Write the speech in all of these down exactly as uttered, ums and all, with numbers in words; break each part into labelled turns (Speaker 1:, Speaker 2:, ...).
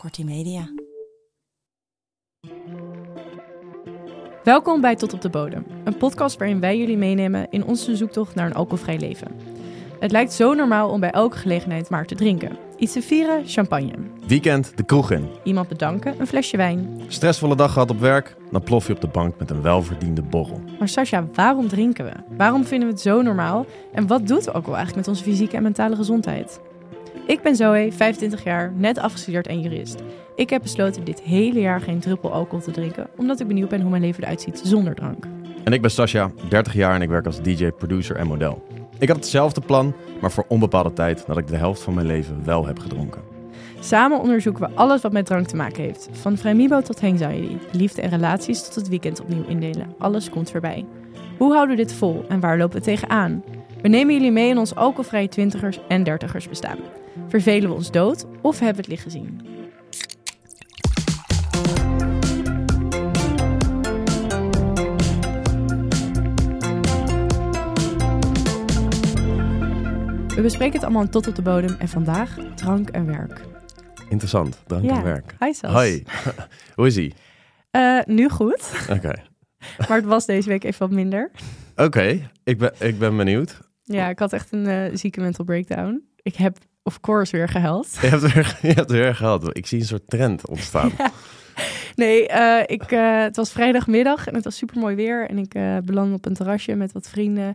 Speaker 1: Kortie Media.
Speaker 2: Welkom bij Tot op de Bodem, een podcast waarin wij jullie meenemen in onze zoektocht naar een alcoholvrij leven. Het lijkt zo normaal om bij elke gelegenheid maar te drinken. Iets te vieren, champagne.
Speaker 3: Weekend de kroeg in.
Speaker 2: Iemand bedanken, een flesje wijn.
Speaker 3: Stressvolle dag gehad op werk, dan plof je op de bank met een welverdiende borrel.
Speaker 2: Maar Sascha, waarom drinken we? Waarom vinden we het zo normaal? En wat doet het ook wel eigenlijk met onze fysieke en mentale gezondheid? Ik ben Zoe, vijfentwintig jaar, net afgestudeerd en jurist. Ik heb besloten dit hele jaar geen druppel alcohol te drinken, omdat ik benieuwd ben hoe mijn leven eruit ziet zonder drank.
Speaker 3: En ik ben Sascha, dertig jaar en ik werk als D J, producer en model. Ik had hetzelfde plan, maar voor onbepaalde tijd nadat ik de helft van mijn leven wel heb gedronken.
Speaker 2: Samen onderzoeken we alles wat met drank te maken heeft. Van vrijmibo tot anxiety, liefde en relaties tot het weekend opnieuw indelen. Alles komt voorbij. Hoe houden we dit vol en waar lopen we tegenaan? We nemen jullie mee in ons alcoholvrije twintigers en dertigers bestaan. Vervelen we ons dood of hebben we het licht gezien? We bespreken het allemaal tot op de bodem en vandaag drank en werk.
Speaker 3: Interessant, drank
Speaker 2: Ja.
Speaker 3: en werk.
Speaker 2: Hi Sas.
Speaker 3: Hoi, hoe is ie?
Speaker 2: Uh, nu goed,
Speaker 3: Oké,
Speaker 2: maar het was deze week even wat minder.
Speaker 3: Oké, ik, ben, ik ben benieuwd.
Speaker 2: Ja, ik had echt een uh, zieke mental breakdown. Ik heb of course weer gehuild.
Speaker 3: Je hebt er, je hebt er weer gehad. Ik zie een soort trend ontstaan.
Speaker 2: Ja. Nee, uh, ik, uh, het was vrijdagmiddag en het was super mooi weer. En ik uh, belandde op een terrasje met wat vrienden.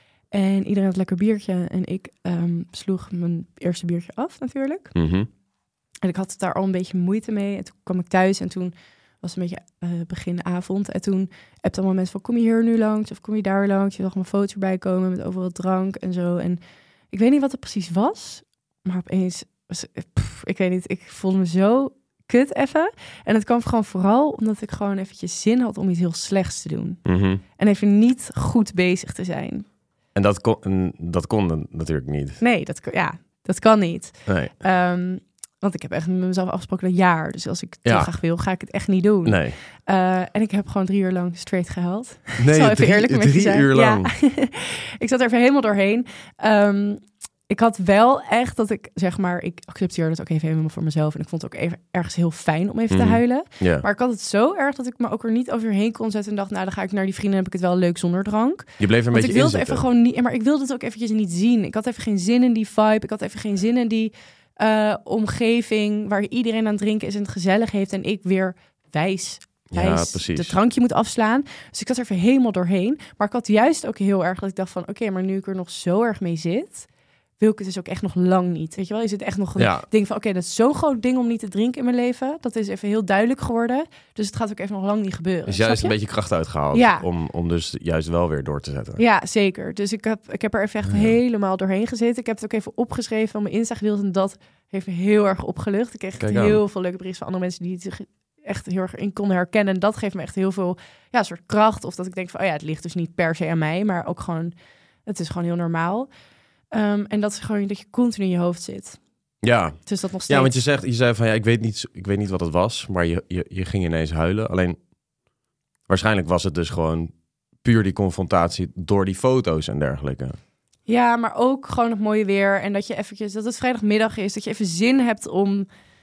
Speaker 2: En iedereen had een lekker biertje. En ik um, sloeg mijn eerste biertje af natuurlijk.
Speaker 3: Mm-hmm.
Speaker 2: En ik had daar al een beetje moeite mee. En toen kwam ik thuis en toen was het een beetje uh, begin avond. En toen heb allemaal mensen van, kom je hier nu langs? Of kom je daar langs? Je zag mijn foto's erbij komen met overal drank en zo. En ik weet niet wat het precies was. Maar opeens, was, pff, ik weet niet, ik voelde me zo kut even. En het kwam gewoon vooral omdat ik gewoon eventjes zin had om iets heel slechts te doen.
Speaker 3: Mm-hmm.
Speaker 2: En even niet goed bezig te zijn.
Speaker 3: En dat kon, dat kon natuurlijk niet.
Speaker 2: Nee, dat, ja, dat kan niet.
Speaker 3: Nee.
Speaker 2: Um, want ik heb echt met mezelf afgesproken een jaar. Dus als ik het
Speaker 3: Ja.
Speaker 2: heel graag wil, ga ik het echt niet doen.
Speaker 3: Nee.
Speaker 2: Uh, en ik heb gewoon drie uur lang straight gehuild.
Speaker 3: Nee,
Speaker 2: ik zal even
Speaker 3: drie,
Speaker 2: eerlijk met
Speaker 3: drie
Speaker 2: je zijn.
Speaker 3: uur lang.
Speaker 2: Ja. Ik zat er even helemaal doorheen. Um, ik had wel echt dat ik, zeg maar, ik accepteerde het ook even helemaal voor mezelf. En ik vond het ook even ergens heel fijn om even
Speaker 3: Mm.
Speaker 2: te huilen.
Speaker 3: Yeah.
Speaker 2: Maar ik had het zo erg dat ik me ook er niet overheen kon zetten. En dacht, nou, dan ga ik naar die vrienden en heb ik het wel leuk zonder drank.
Speaker 3: Je bleef er een
Speaker 2: Want
Speaker 3: beetje
Speaker 2: ik wilde
Speaker 3: in
Speaker 2: even
Speaker 3: zitten.
Speaker 2: gewoon niet, maar ik wilde het ook eventjes niet zien. Ik had even geen zin in die vibe. Ik had even geen zin in die uh, omgeving waar iedereen aan het drinken is en het gezellig heeft. En ik weer wijs,
Speaker 3: Ja,
Speaker 2: wijs
Speaker 3: precies.
Speaker 2: de drankje moet afslaan. Dus ik zat er even helemaal doorheen. Maar ik had juist ook heel erg dat ik dacht van, oké, okay, maar nu ik er nog zo erg mee zit, wil ik het dus ook echt nog lang niet. Weet je wel, is het echt nog een
Speaker 3: Ja.
Speaker 2: ding van, oké, okay, dat is zo'n groot ding om niet te drinken in mijn leven. Dat is even heel duidelijk geworden. Dus het gaat ook even nog lang niet gebeuren.
Speaker 3: Dus juist
Speaker 2: Snap
Speaker 3: een
Speaker 2: je?
Speaker 3: beetje kracht uitgehaald
Speaker 2: Ja.
Speaker 3: om, om dus juist wel weer door te zetten.
Speaker 2: Ja, zeker. Dus ik heb, ik heb er even echt
Speaker 3: Ja.
Speaker 2: helemaal doorheen gezeten. Ik heb het ook even opgeschreven van mijn Insta gedeeld en dat heeft me heel erg opgelucht. Ik kreeg echt
Speaker 3: Kijk aan.
Speaker 2: heel veel leuke berichten van andere mensen die het zich echt heel erg in konden herkennen. En dat geeft me echt heel veel, ja, soort kracht. Of dat ik denk van, oh ja, het ligt dus niet per se aan mij, maar ook gewoon, het is gewoon heel normaal. Um, en dat is gewoon dat je continu in je hoofd zit.
Speaker 3: Ja.
Speaker 2: Dus dat nog steeds.
Speaker 3: Ja, want je zegt, je zei van ja, ik weet niet, ik weet niet wat het was, maar je, je, je ging ineens huilen. Alleen waarschijnlijk was het dus gewoon puur die confrontatie door die foto's en dergelijke.
Speaker 2: Ja, maar ook gewoon het mooie weer en dat je eventjes, dat het vrijdagmiddag is, dat je even zin hebt om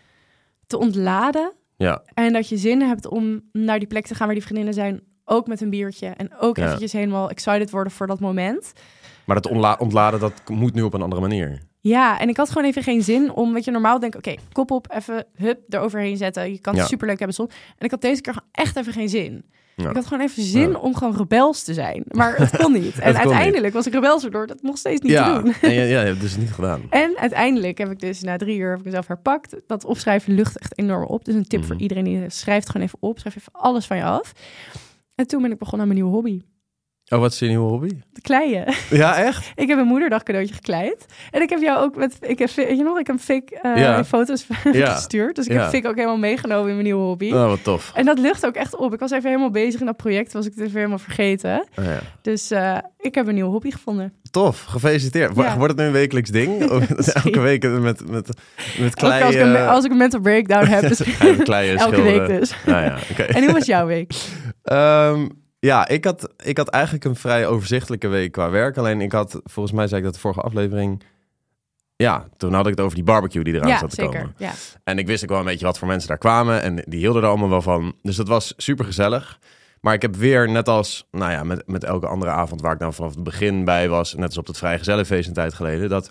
Speaker 2: te ontladen.
Speaker 3: Ja.
Speaker 2: En dat je zin hebt om naar die plek te gaan waar die vriendinnen zijn, ook met een biertje en ook
Speaker 3: Ja.
Speaker 2: eventjes helemaal excited worden voor dat moment.
Speaker 3: Maar dat ontla- ontladen, dat moet nu op een andere manier.
Speaker 2: Ja, en ik had gewoon even geen zin om, weet je, normaal denk ik, oké, okay, kop op, even hup, eroverheen zetten. Je kan het
Speaker 3: Ja.
Speaker 2: superleuk hebben soms. En ik had deze keer gewoon echt even geen zin.
Speaker 3: Ja.
Speaker 2: Ik had gewoon even zin
Speaker 3: Ja.
Speaker 2: om gewoon rebels te zijn. Maar het kon niet. En
Speaker 3: kon
Speaker 2: uiteindelijk
Speaker 3: niet.
Speaker 2: was ik rebels erdoor dat nog steeds niet
Speaker 3: ja.
Speaker 2: te doen.
Speaker 3: En ja, ja, je hebt het dus niet gedaan.
Speaker 2: En uiteindelijk heb ik dus na drie uur heb ik mezelf herpakt. Dat opschrijven lucht echt enorm op. Dus een tip
Speaker 3: Mhm.
Speaker 2: voor iedereen die schrijft gewoon even op. Schrijf even alles van je af. En toen ben ik begonnen aan mijn nieuwe hobby.
Speaker 3: Oh, wat is je nieuwe hobby?
Speaker 2: De kleien.
Speaker 3: Ja, echt?
Speaker 2: Ik heb een moederdag cadeautje gekleid. En ik heb jou ook met... Ik heb, weet je nog, ik heb Fik uh,
Speaker 3: Ja.
Speaker 2: foto's
Speaker 3: Ja.
Speaker 2: gestuurd. Dus ik
Speaker 3: Ja.
Speaker 2: heb Fik ook helemaal meegenomen in mijn nieuwe hobby.
Speaker 3: Oh, wat tof.
Speaker 2: En dat lucht ook echt op. Ik was even helemaal bezig in dat project. Was ik het even helemaal vergeten.
Speaker 3: Oh, ja.
Speaker 2: Dus uh, ik heb een nieuwe hobby gevonden.
Speaker 3: Tof, gefeliciteerd. Wo-
Speaker 2: Ja.
Speaker 3: Wordt het nu een wekelijks ding? Of elke week met, met, met klei...
Speaker 2: Ook als ik, een,
Speaker 3: eh,
Speaker 2: als ik een mental breakdown heb. Dus
Speaker 3: ga je kleien
Speaker 2: elke
Speaker 3: schilderen.
Speaker 2: week dus.
Speaker 3: Nou ja, oké.
Speaker 2: En hoe was jouw week?
Speaker 3: Um, ja, ik had, ik had eigenlijk een vrij overzichtelijke week qua werk. Alleen ik had, volgens mij zei ik dat de vorige aflevering... Ja, toen had ik het over die barbecue die eraan
Speaker 2: Ja,
Speaker 3: zat te
Speaker 2: zeker.
Speaker 3: komen.
Speaker 2: Ja.
Speaker 3: En ik wist ook wel een beetje wat voor mensen daar kwamen. En die hielden er allemaal wel van. Dus dat was super gezellig. Maar ik heb weer, net als nou ja, met, met elke andere avond waar ik dan vanaf het begin bij was, net als op het vrijgezellenfeest een tijd geleden, dat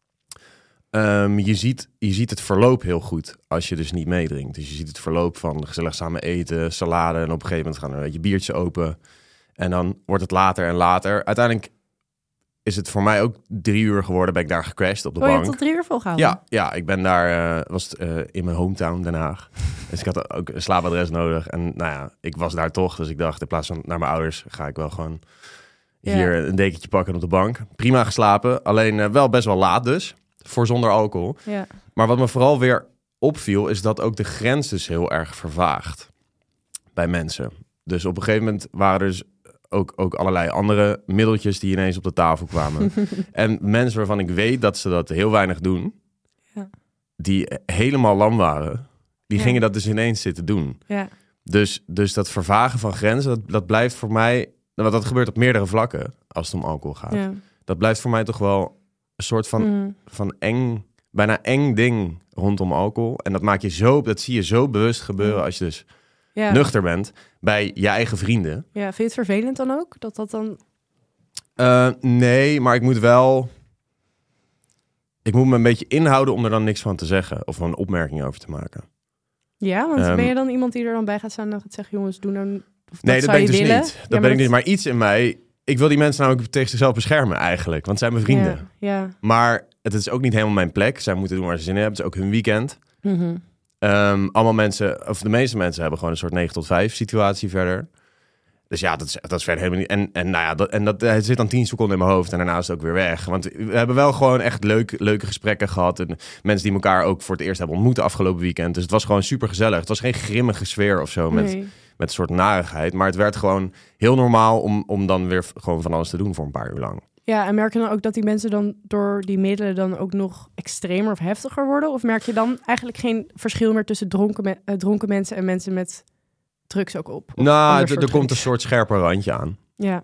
Speaker 3: um, je, ziet, je ziet het verloop heel goed als je dus niet meedrinkt. Dus je ziet het verloop van gezellig samen eten, salade en op een gegeven moment gaan er een beetje biertjes open. En dan wordt het later en later. Uiteindelijk is het voor mij ook drie uur geworden, ben ik daar gecrashed op de
Speaker 2: Oh, je
Speaker 3: bank.
Speaker 2: hebt tot drie uur volgehouden?
Speaker 3: Ja, ja, ik ben daar, uh, was uh, in mijn hometown Den Haag. Dus ik had ook een slaapadres nodig. En nou ja, ik was daar toch. Dus ik dacht, in plaats van naar mijn ouders, ga ik wel gewoon hier ja. een dekentje pakken op de bank. Prima geslapen, alleen uh, wel best wel laat dus, voor zonder alcohol.
Speaker 2: Ja.
Speaker 3: Maar wat me vooral weer opviel, is dat ook de grens dus heel erg vervaagt bij mensen. Dus op een gegeven moment waren er dus Ook, ook allerlei andere middeltjes die ineens op de tafel kwamen. En mensen waarvan ik weet dat ze dat heel weinig doen, ja. die helemaal lam waren, die ja. gingen dat dus ineens zitten doen.
Speaker 2: Ja.
Speaker 3: Dus, dus dat vervagen van grenzen, dat, dat blijft voor mij, want dat gebeurt op meerdere vlakken als het om alcohol gaat. Ja. Dat blijft voor mij toch wel een soort van, mm. van eng, bijna eng ding rondom alcohol. En dat maak je zo, dat zie je zo bewust gebeuren als je dus Ja. nuchter bent bij je eigen vrienden.
Speaker 2: Ja, vind je het vervelend dan ook? Dat dat dan...
Speaker 3: Uh, nee, maar ik moet wel... Ik moet me een beetje inhouden om er dan niks van te zeggen. Of een opmerking over te maken.
Speaker 2: Ja, want um, ben je dan iemand die er dan bij gaat staan en gaat zeggen, jongens, doe nou... Of
Speaker 3: nee,
Speaker 2: dat,
Speaker 3: dat ben ik dus
Speaker 2: willen?
Speaker 3: niet. Dat ja, ben ik niet. Maar iets in mij... Ik wil die mensen namelijk tegen zichzelf beschermen eigenlijk. Want het zijn mijn vrienden.
Speaker 2: Ja, ja.
Speaker 3: Maar het is ook niet helemaal mijn plek. Zij moeten doen waar ze zin in hebben. Het is ook hun weekend.
Speaker 2: Mm-hmm.
Speaker 3: Um, allemaal mensen, of de meeste mensen hebben gewoon een soort negen tot vijf situatie verder. Dus ja, dat is, dat is verder helemaal niet. En, en nou ja, dat, en dat het zit dan tien seconden in mijn hoofd en daarna is het ook weer weg. Want we hebben wel gewoon echt leuk, leuke gesprekken gehad. En mensen die elkaar ook voor het eerst hebben ontmoet afgelopen weekend. Dus het was gewoon super gezellig. Het was geen grimmige sfeer of zo met, nee. met een soort narigheid. Maar het werd gewoon heel normaal om, om dan weer gewoon van alles te doen voor een paar uur lang.
Speaker 2: Ja, en merk je dan ook dat die mensen dan door die middelen dan ook nog extremer of heftiger worden? Of merk je dan eigenlijk geen verschil meer tussen dronken, me- uh, dronken mensen en mensen met drugs ook op?
Speaker 3: Nou, d- er komt een soort scherper randje aan.
Speaker 2: Ja.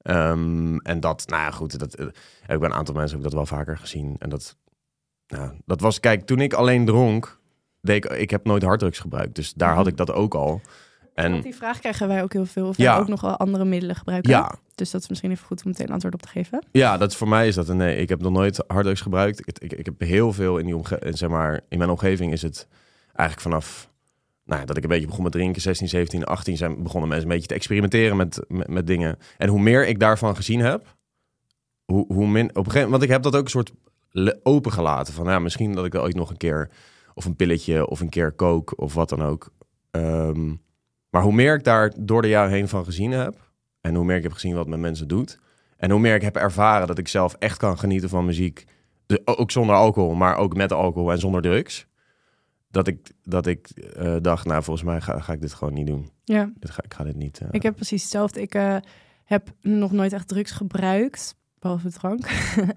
Speaker 3: Um, en dat, nou ja, goed, dat, uh, ik ben een aantal mensen heb ik dat wel vaker gezien. En dat, nou, dat was, kijk, toen ik alleen dronk, deed ik, ik heb nooit harddrugs gebruikt. Dus daar had ik dat ook al. En
Speaker 2: want die vraag krijgen wij ook heel veel. Of
Speaker 3: ja.
Speaker 2: wij ook nog wel andere middelen gebruiken.
Speaker 3: Ja.
Speaker 2: Dus dat is misschien even goed om meteen antwoord op te geven.
Speaker 3: Ja, dat is voor mij is dat een nee. Ik heb nog nooit harddrugs gebruikt. Ik, ik, ik heb heel veel in die omge- zeg maar, in mijn omgeving is het eigenlijk vanaf nou, dat ik een beetje begon met drinken, zestien, zeventien, achttien, zijn begonnen mensen een beetje te experimenteren met, met, met dingen. En hoe meer ik daarvan gezien heb, hoe, hoe min. Op een gegeven moment, want ik heb dat ook een soort opengelaten van ja, misschien dat ik er ooit nog een keer of een pilletje of een keer coke of wat dan ook. Um, maar hoe meer ik daar door de jaren heen van gezien heb, en hoe meer ik heb gezien wat het met mensen doet, en hoe meer ik heb ervaren dat ik zelf echt kan genieten van muziek, dus ook zonder alcohol, maar ook met alcohol en zonder drugs, dat ik, dat ik uh, dacht, nou volgens mij ga, ga ik dit gewoon niet doen.
Speaker 2: Ja.
Speaker 3: Dit ga, ik ga dit niet... Uh...
Speaker 2: Ik heb precies hetzelfde. Ik uh, heb nog nooit echt drugs gebruikt, behalve drank.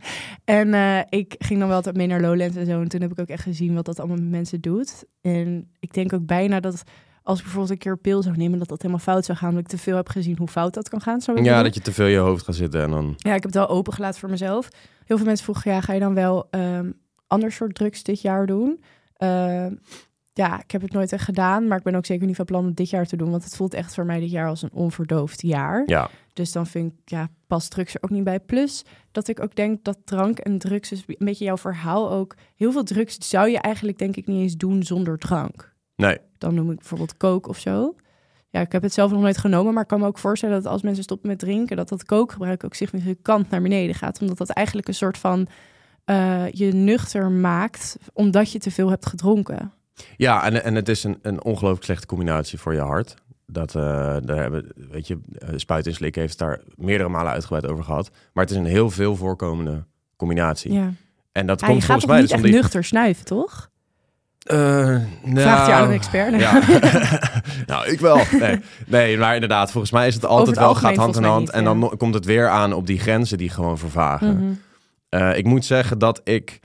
Speaker 2: en uh, ik ging dan wel altijd mee naar Lowlands en zo, en toen heb ik ook echt gezien wat dat allemaal met mensen doet. En ik denk ook bijna dat als ik bijvoorbeeld een keer een pil zou nemen, dat dat helemaal fout zou gaan, omdat ik te veel heb gezien hoe fout dat kan gaan. Zo
Speaker 3: ja, doen. Dat je te veel in je hoofd gaat zitten en dan...
Speaker 2: Ja, ik heb het wel opengelaten voor mezelf. Heel veel mensen vroegen, ja, ga je dan wel um, ander soort drugs dit jaar doen? Uh, ja, ik heb het nooit echt gedaan, maar ik ben ook zeker niet van plan om dit jaar te doen, want het voelt echt voor mij dit jaar als een onverdoofd jaar.
Speaker 3: Ja.
Speaker 2: Dus dan vind ik, ja, past drugs er ook niet bij. Plus dat ik ook denk dat drank en drugs, dus een beetje jouw verhaal ook, heel veel drugs zou je eigenlijk denk ik niet eens doen zonder drank.
Speaker 3: Nee.
Speaker 2: Dan noem ik bijvoorbeeld coke of zo. Ja, ik heb het zelf nog nooit genomen, maar ik kan me ook voorstellen dat als mensen stoppen met drinken, dat dat cokegebruik ook significant naar beneden gaat. Omdat dat eigenlijk een soort van uh, je nuchter maakt, omdat je te veel hebt gedronken. Ja,
Speaker 3: en, en het is een, een ongelooflijk slechte combinatie voor je hart. Dat, uh, daar hebben, weet je, uh, Spuit en Slik heeft daar meerdere malen uitgebreid over gehad. Maar het is een heel veel voorkomende combinatie.
Speaker 2: Ja.
Speaker 3: En dat
Speaker 2: ja,
Speaker 3: komt
Speaker 2: je
Speaker 3: volgens
Speaker 2: mij
Speaker 3: mij
Speaker 2: niet echt
Speaker 3: die...
Speaker 2: nuchter snuiven, toch?
Speaker 3: Uh, nou,
Speaker 2: Vraagt je aan een expert? Nee.
Speaker 3: Ja. Nou, ik wel. Nee. nee, maar inderdaad, volgens mij is het altijd het wel gaat hand in hand. Niet, en dan ja. komt het weer aan op die grenzen die gewoon vervagen. Mm-hmm. Uh, ik moet zeggen dat ik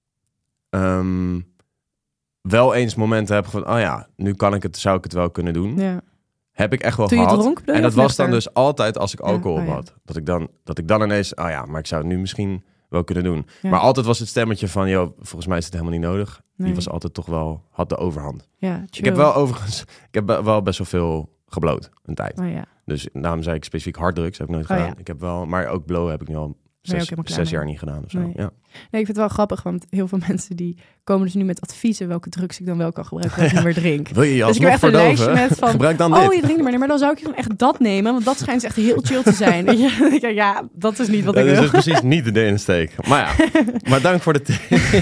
Speaker 3: um, wel eens momenten heb van, oh ja, nu kan ik het, zou ik het wel kunnen doen.
Speaker 2: Ja.
Speaker 3: Heb ik echt wel
Speaker 2: Toen
Speaker 3: gehad.
Speaker 2: Je dronk,
Speaker 3: en dat was dan dus altijd als ik alcohol
Speaker 2: ja, oh, ja.
Speaker 3: had. Dat ik, dan, dat ik dan ineens, oh ja, maar ik zou nu misschien wel kunnen doen.
Speaker 2: Ja.
Speaker 3: Maar altijd was het stemmetje van, joh, volgens mij is het helemaal niet nodig.
Speaker 2: Nee.
Speaker 3: Die was altijd toch wel, had de overhand.
Speaker 2: Ja, chill.
Speaker 3: Ik heb wel overigens, ik heb wel best wel veel gebloot een tijd.
Speaker 2: Oh ja.
Speaker 3: Dus daarom zei ik specifiek harddrugs, heb ik nooit
Speaker 2: Oh,
Speaker 3: gedaan.
Speaker 2: ja.
Speaker 3: Ik heb wel, maar ook blow heb ik nu al
Speaker 2: Ben je
Speaker 3: zes,
Speaker 2: ook helemaal klaar
Speaker 3: zes
Speaker 2: mee?
Speaker 3: jaar niet gedaan of zo.
Speaker 2: Nee.
Speaker 3: Ja.
Speaker 2: Nee, ik vind het wel grappig, want heel veel mensen die komen dus nu met adviezen welke drugs ik dan wel kan gebruiken als ik niet meer drink.
Speaker 3: Wil je je
Speaker 2: Dus ik heb
Speaker 3: alsnog
Speaker 2: echt een lijstje
Speaker 3: verdoven?
Speaker 2: met van,
Speaker 3: Gebruik dan
Speaker 2: oh,
Speaker 3: dit.
Speaker 2: je drinkt niet meer. Nee, maar dan zou ik dan echt dat nemen, want dat schijnt dus echt heel chill te zijn. Weet je? Ik denk, ja, dat is niet wat
Speaker 3: Dat
Speaker 2: ik
Speaker 3: is
Speaker 2: wil.
Speaker 3: dus precies niet de insteek. Maar ja, maar dank voor de tip.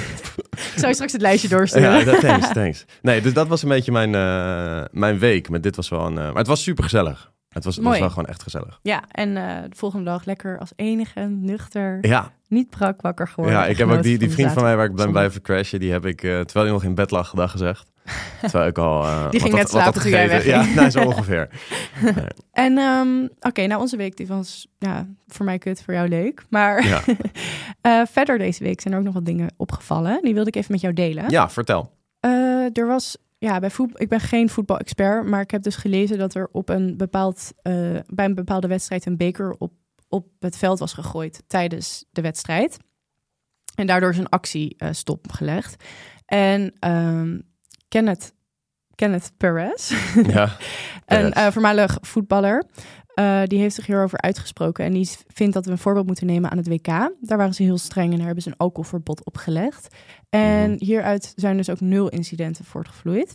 Speaker 2: Ik zou je straks het lijstje doorsturen.
Speaker 3: Ja, dat- thanks, thanks. Nee, dus dat was een beetje mijn, uh, mijn week. Maar dit was wel een, uh, maar het was super gezellig. Het was, het was
Speaker 2: Mooi.
Speaker 3: wel gewoon echt gezellig.
Speaker 2: Ja, en uh, de volgende dag lekker als enige, nuchter,
Speaker 3: Ja,
Speaker 2: niet brak wakker geworden.
Speaker 3: ja ik heb ook die, die vriend van mij waar ik ben
Speaker 2: Zondag.
Speaker 3: blijven crashen. Die heb ik, uh, terwijl hij nog in bed lag, gedag gezegd. Terwijl ik al... Uh,
Speaker 2: Die ging
Speaker 3: wat
Speaker 2: net
Speaker 3: had- wat
Speaker 2: slapen
Speaker 3: had
Speaker 2: toen jij
Speaker 3: gegeten.
Speaker 2: wegging.
Speaker 3: Ja, nou, zo ongeveer. Nee.
Speaker 2: En um, oké, okay, nou onze week die was ja, voor mij kut, voor jou leuk. Maar
Speaker 3: Ja.
Speaker 2: uh, verder deze week zijn er ook nog wat dingen opgevallen. Die wilde ik even met jou delen.
Speaker 3: Ja, vertel.
Speaker 2: Uh, er was, ja, bij voetbal, ik ben geen voetbalexpert, maar ik heb dus gelezen dat er op een bepaald, uh, bij een bepaalde wedstrijd een beker op, op het veld was gegooid tijdens de wedstrijd. En daardoor is een actie uh, stopgelegd. En um, Kenneth, Kenneth Perez,
Speaker 3: Ja,
Speaker 2: een uh, voormalig voetballer, uh, die heeft zich hierover uitgesproken. En die vindt dat we een voorbeeld moeten nemen aan het W K. Daar waren ze heel streng en daar hebben ze een alcoholverbod opgelegd. En mm-hmm. hieruit zijn dus ook nul incidenten voortgevloeid.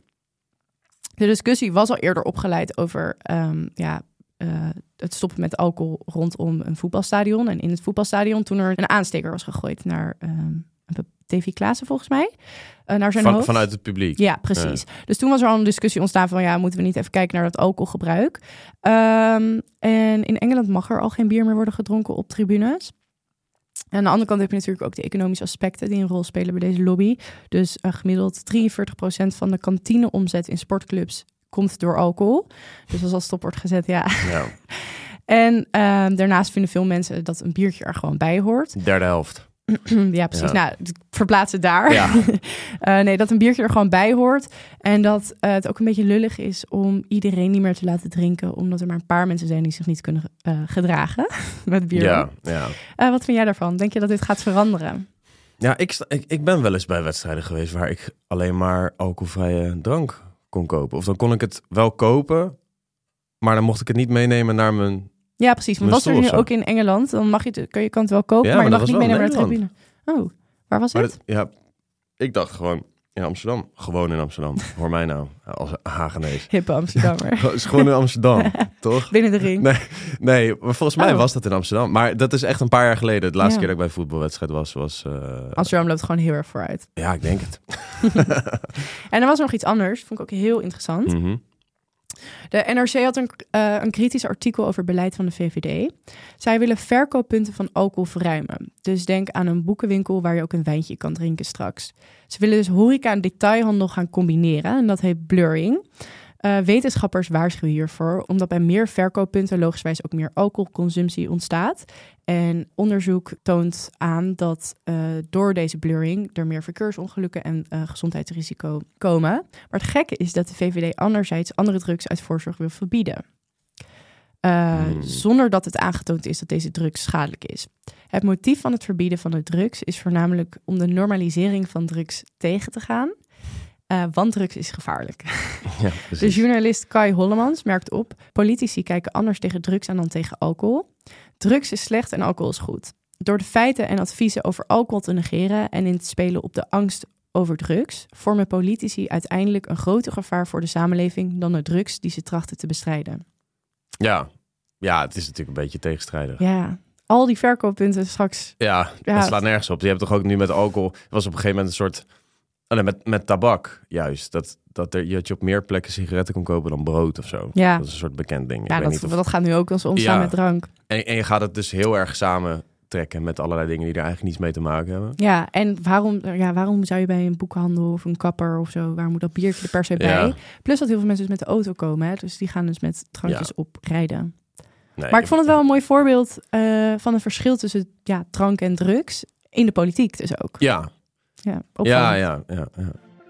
Speaker 2: De discussie was al eerder opgeleid over um, ja, uh, het stoppen met alcohol rondom een voetbalstadion. En in het voetbalstadion toen er een aansteker was gegooid naar um, Davy Klaassen volgens mij. Uh, naar zijn
Speaker 3: Van,
Speaker 2: hoofd.
Speaker 3: Vanuit het publiek.
Speaker 2: Ja, precies. Ja. Dus toen was er al een discussie ontstaan van, ja, moeten we niet even kijken naar dat alcoholgebruik? Um, en in Engeland mag er al geen bier meer worden gedronken op tribunes. En aan de andere kant heb je natuurlijk ook de economische aspecten die een rol spelen bij deze lobby. Dus uh, gemiddeld drieënveertig procent van de kantineomzet in sportclubs komt door alcohol. Dus als dat stop wordt gezet, ja.
Speaker 3: Ja.
Speaker 2: En uh, daarnaast vinden veel mensen dat een biertje er gewoon bij hoort.
Speaker 3: Derde helft.
Speaker 2: Ja, precies.
Speaker 3: Ja.
Speaker 2: Nou, verplaats het daar.
Speaker 3: Ja.
Speaker 2: uh, nee, dat een biertje er gewoon bij hoort. En dat uh, het ook een beetje lullig is om iedereen niet meer te laten drinken, omdat er maar een paar mensen zijn die zich niet kunnen uh, gedragen met bier.
Speaker 3: Ja, ja.
Speaker 2: Uh, wat vind jij daarvan? Denk je dat dit gaat veranderen?
Speaker 3: Ja, ik, ik, ik ben wel eens bij wedstrijden geweest waar ik alleen maar alcoholvrije drank kon kopen. Of dan kon ik het wel kopen, maar dan mocht ik het niet meenemen naar mijn...
Speaker 2: Ja, precies. Want was er nu ook in Engeland, dan mag je het, kun je kan het wel kopen,
Speaker 3: ja,
Speaker 2: maar je
Speaker 3: maar
Speaker 2: mag het niet meenemen naar de tribune. Oh, waar was
Speaker 3: maar
Speaker 2: het?
Speaker 3: het? Ja, ik dacht gewoon in Amsterdam. Gewoon in Amsterdam. Hoor mij nou, als Hagenees.
Speaker 2: Hippe Amsterdammer.
Speaker 3: Het is gewoon in Amsterdam, toch?
Speaker 2: Binnen de ring.
Speaker 3: Nee, nee, maar volgens mij
Speaker 2: oh.
Speaker 3: was dat in Amsterdam. Maar dat is echt een paar jaar geleden. De laatste
Speaker 2: ja.
Speaker 3: keer dat ik bij een voetbalwedstrijd was, was... Uh...
Speaker 2: Amsterdam loopt gewoon heel erg vooruit.
Speaker 3: Ja, ik denk het.
Speaker 2: En er was nog iets anders, vond ik ook heel interessant.
Speaker 3: Mm-hmm.
Speaker 2: De N R C had een, uh, een kritisch artikel over beleid van de V V D. Zij willen verkooppunten van alcohol verruimen. Dus denk aan een boekenwinkel waar je ook een wijntje kan drinken straks. Ze willen dus horeca en detailhandel gaan combineren en dat heet blurring. Uh, wetenschappers waarschuwen hiervoor, omdat bij meer verkooppunten logischwijs ook meer alcoholconsumptie ontstaat. En onderzoek toont aan dat uh, door deze blurring er meer verkeersongelukken en uh, gezondheidsrisico komen. Maar het gekke is dat de V V D anderzijds andere drugs uit voorzorg wil verbieden. Uh, hmm. Zonder dat het aangetoond is dat deze drugs schadelijk is. Het motief van het verbieden van de drugs is voornamelijk om de normalisering van drugs tegen te gaan. Uh, want drugs is gevaarlijk.
Speaker 3: Ja,
Speaker 2: de journalist Kai Hollemans merkt op: politici kijken anders tegen drugs aan dan tegen alcohol. Drugs is slecht en alcohol is goed. Door de feiten en adviezen over alcohol te negeren en in te spelen op de angst over drugs, vormen politici uiteindelijk een groter gevaar voor de samenleving dan de drugs die ze trachten te bestrijden.
Speaker 3: Ja, ja, het is natuurlijk een beetje tegenstrijdig.
Speaker 2: Ja, al die verkooppunten straks.
Speaker 3: Ja,
Speaker 2: ja.
Speaker 3: dat slaat nergens op. Je hebt toch ook nu met alcohol, het was op een gegeven moment een soort... Oh nee, met, met tabak juist. Dat, dat, er, dat je op meer plekken sigaretten kon kopen dan brood of zo.
Speaker 2: Ja.
Speaker 3: Dat is een soort bekend ding. Ik
Speaker 2: ja,
Speaker 3: weet
Speaker 2: dat,
Speaker 3: niet of...
Speaker 2: dat gaat nu ook als omstaan
Speaker 3: ja.
Speaker 2: met drank.
Speaker 3: En, en je gaat het dus heel erg samen trekken met allerlei dingen die er eigenlijk niets mee te maken hebben.
Speaker 2: Ja, en waarom, ja, waarom zou je bij een boekhandel of een kapper of zo, waar moet dat biertje er per se bij? Ja. Plus dat heel veel mensen dus met de auto komen, hè? Dus die gaan dus met drankjes ja. op rijden. Nee, maar ik vond het wel een mooi voorbeeld uh, van een verschil tussen ja, drank en drugs in de politiek dus ook.
Speaker 3: Ja,
Speaker 2: ja,
Speaker 3: ja, ja, ja, ja.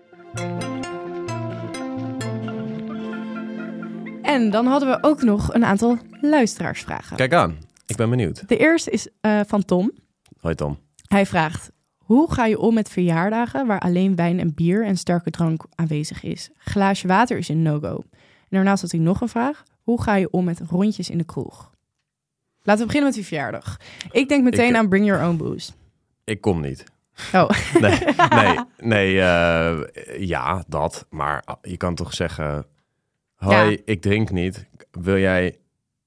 Speaker 2: En dan hadden we ook nog een aantal luisteraarsvragen.
Speaker 3: Kijk aan, ik ben benieuwd.
Speaker 2: De eerste is uh, van Tom.
Speaker 3: Hoi Tom.
Speaker 2: Hij vraagt, hoe ga je om met verjaardagen waar alleen wijn en bier en sterke drank aanwezig is? Glaasje water is een no-go. En daarnaast had hij nog een vraag. Hoe ga je om met rondjes in de kroeg? Laten we beginnen met die verjaardag. Ik denk meteen ik, aan Bring Your Own Booze.
Speaker 3: Ik kom niet.
Speaker 2: Oh.
Speaker 3: Nee, nee, nee uh, ja, dat. Maar je kan toch zeggen... Hoi, ja. ik drink niet. Wil jij...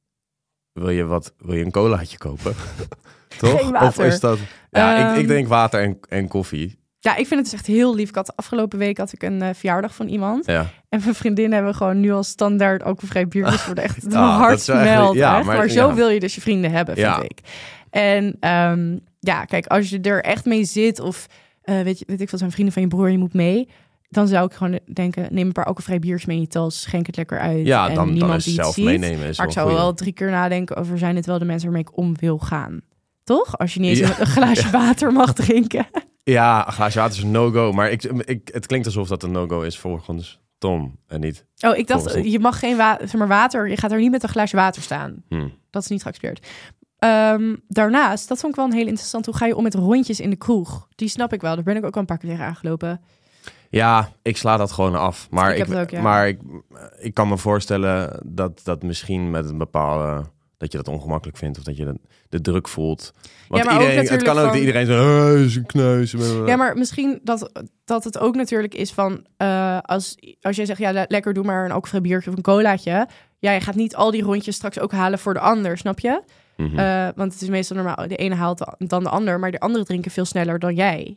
Speaker 3: Wil je, wat, wil je een colaatje kopen? Toch? Of is dat... Ja, um, ik, ik drink water en, en koffie.
Speaker 2: Ja, ik vind het dus echt heel lief. Ik had, afgelopen week had ik een uh, verjaardag van iemand.
Speaker 3: Ja.
Speaker 2: En mijn vriendin hebben gewoon nu al standaard alcoholvrij biertjes worden echt ah, mijn hart smelt. Ja, maar, maar zo ja. wil je dus je vrienden hebben, vind ja. ik. En um, ja, kijk, als je er echt mee zit of uh, weet, je, weet ik veel, zijn vrienden van je broer, je moet mee. Dan zou ik gewoon denken, neem een paar alcoholvrij biertjes mee in je tas, schenk het lekker uit.
Speaker 3: Ja,
Speaker 2: en
Speaker 3: dan,
Speaker 2: niemand
Speaker 3: dan is
Speaker 2: die
Speaker 3: zelf
Speaker 2: het ziet.
Speaker 3: Meenemen. Is
Speaker 2: maar ik zou
Speaker 3: goeie.
Speaker 2: wel drie keer nadenken over, zijn het wel de mensen waarmee ik om wil gaan? Toch? Als je niet eens ja. een glaasje ja. water mag drinken.
Speaker 3: Ja, een glaasje water is een no-go. Maar ik, ik, het klinkt alsof dat een no-go is volgens Tom en niet.
Speaker 2: Oh, ik dacht, je mag geen wa- zeg maar water. Je gaat er niet met een glaasje water staan.
Speaker 3: Hmm.
Speaker 2: Dat is niet geaccepteerd. Um, daarnaast, dat vond ik wel een heel interessant. Hoe ga je om met rondjes in de kroeg? Die snap ik wel. Daar ben ik ook al een paar keer tegen aangelopen.
Speaker 3: Ja, ik sla dat gewoon af. Maar,
Speaker 2: ik,
Speaker 3: ik,
Speaker 2: ook, ja.
Speaker 3: maar ik, ik kan me voorstellen dat dat misschien met een bepaalde... dat je dat ongemakkelijk vindt of dat je de, de druk voelt. Want
Speaker 2: ja,
Speaker 3: iedereen, het kan ook van... dat iedereen zo, oh, is een kneus.
Speaker 2: Ja, maar misschien dat, dat het ook natuurlijk is van... Uh, als, als jij zegt, ja, le- lekker, doe maar een alcoholvrij biertje of een colaatje. Ja, je gaat niet al die rondjes straks ook halen voor de ander, snap je?
Speaker 3: Mm-hmm.
Speaker 2: Uh, want het is meestal normaal, de ene haalt dan de ander, maar de anderen drinken veel sneller dan jij.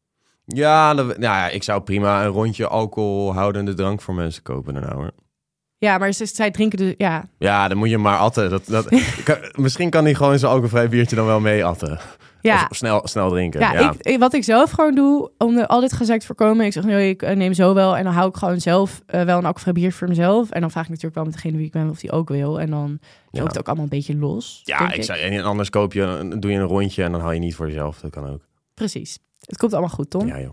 Speaker 3: Ja, dat, nou ja, ik zou prima een rondje alcoholhoudende drank voor mensen kopen daarna, hoor.
Speaker 2: Ja, maar ze, zij drinken dus, ja.
Speaker 3: Ja, dan moet je maar atten. Dat, dat, kan, misschien kan hij gewoon zijn alcoholvrij biertje dan wel mee atten.
Speaker 2: Ja.
Speaker 3: Of snel, snel drinken.
Speaker 2: Ja,
Speaker 3: ja.
Speaker 2: Ik, wat ik zelf gewoon doe, om de, al dit gezeik te voorkomen. Ik zeg, nee, ik uh, neem zo wel. En dan hou ik gewoon zelf uh, wel een alcoholvrij bier voor mezelf. En dan vraag ik natuurlijk wel met degene wie ik ben of die ook wil. En dan
Speaker 3: ja.
Speaker 2: loopt het ook allemaal een beetje los.
Speaker 3: Ja, ik,
Speaker 2: ik
Speaker 3: zou, en anders koop je, doe je een rondje en dan haal je niet voor jezelf. Dat kan ook.
Speaker 2: Precies. Het komt allemaal goed, Tom.
Speaker 3: Ja, joh.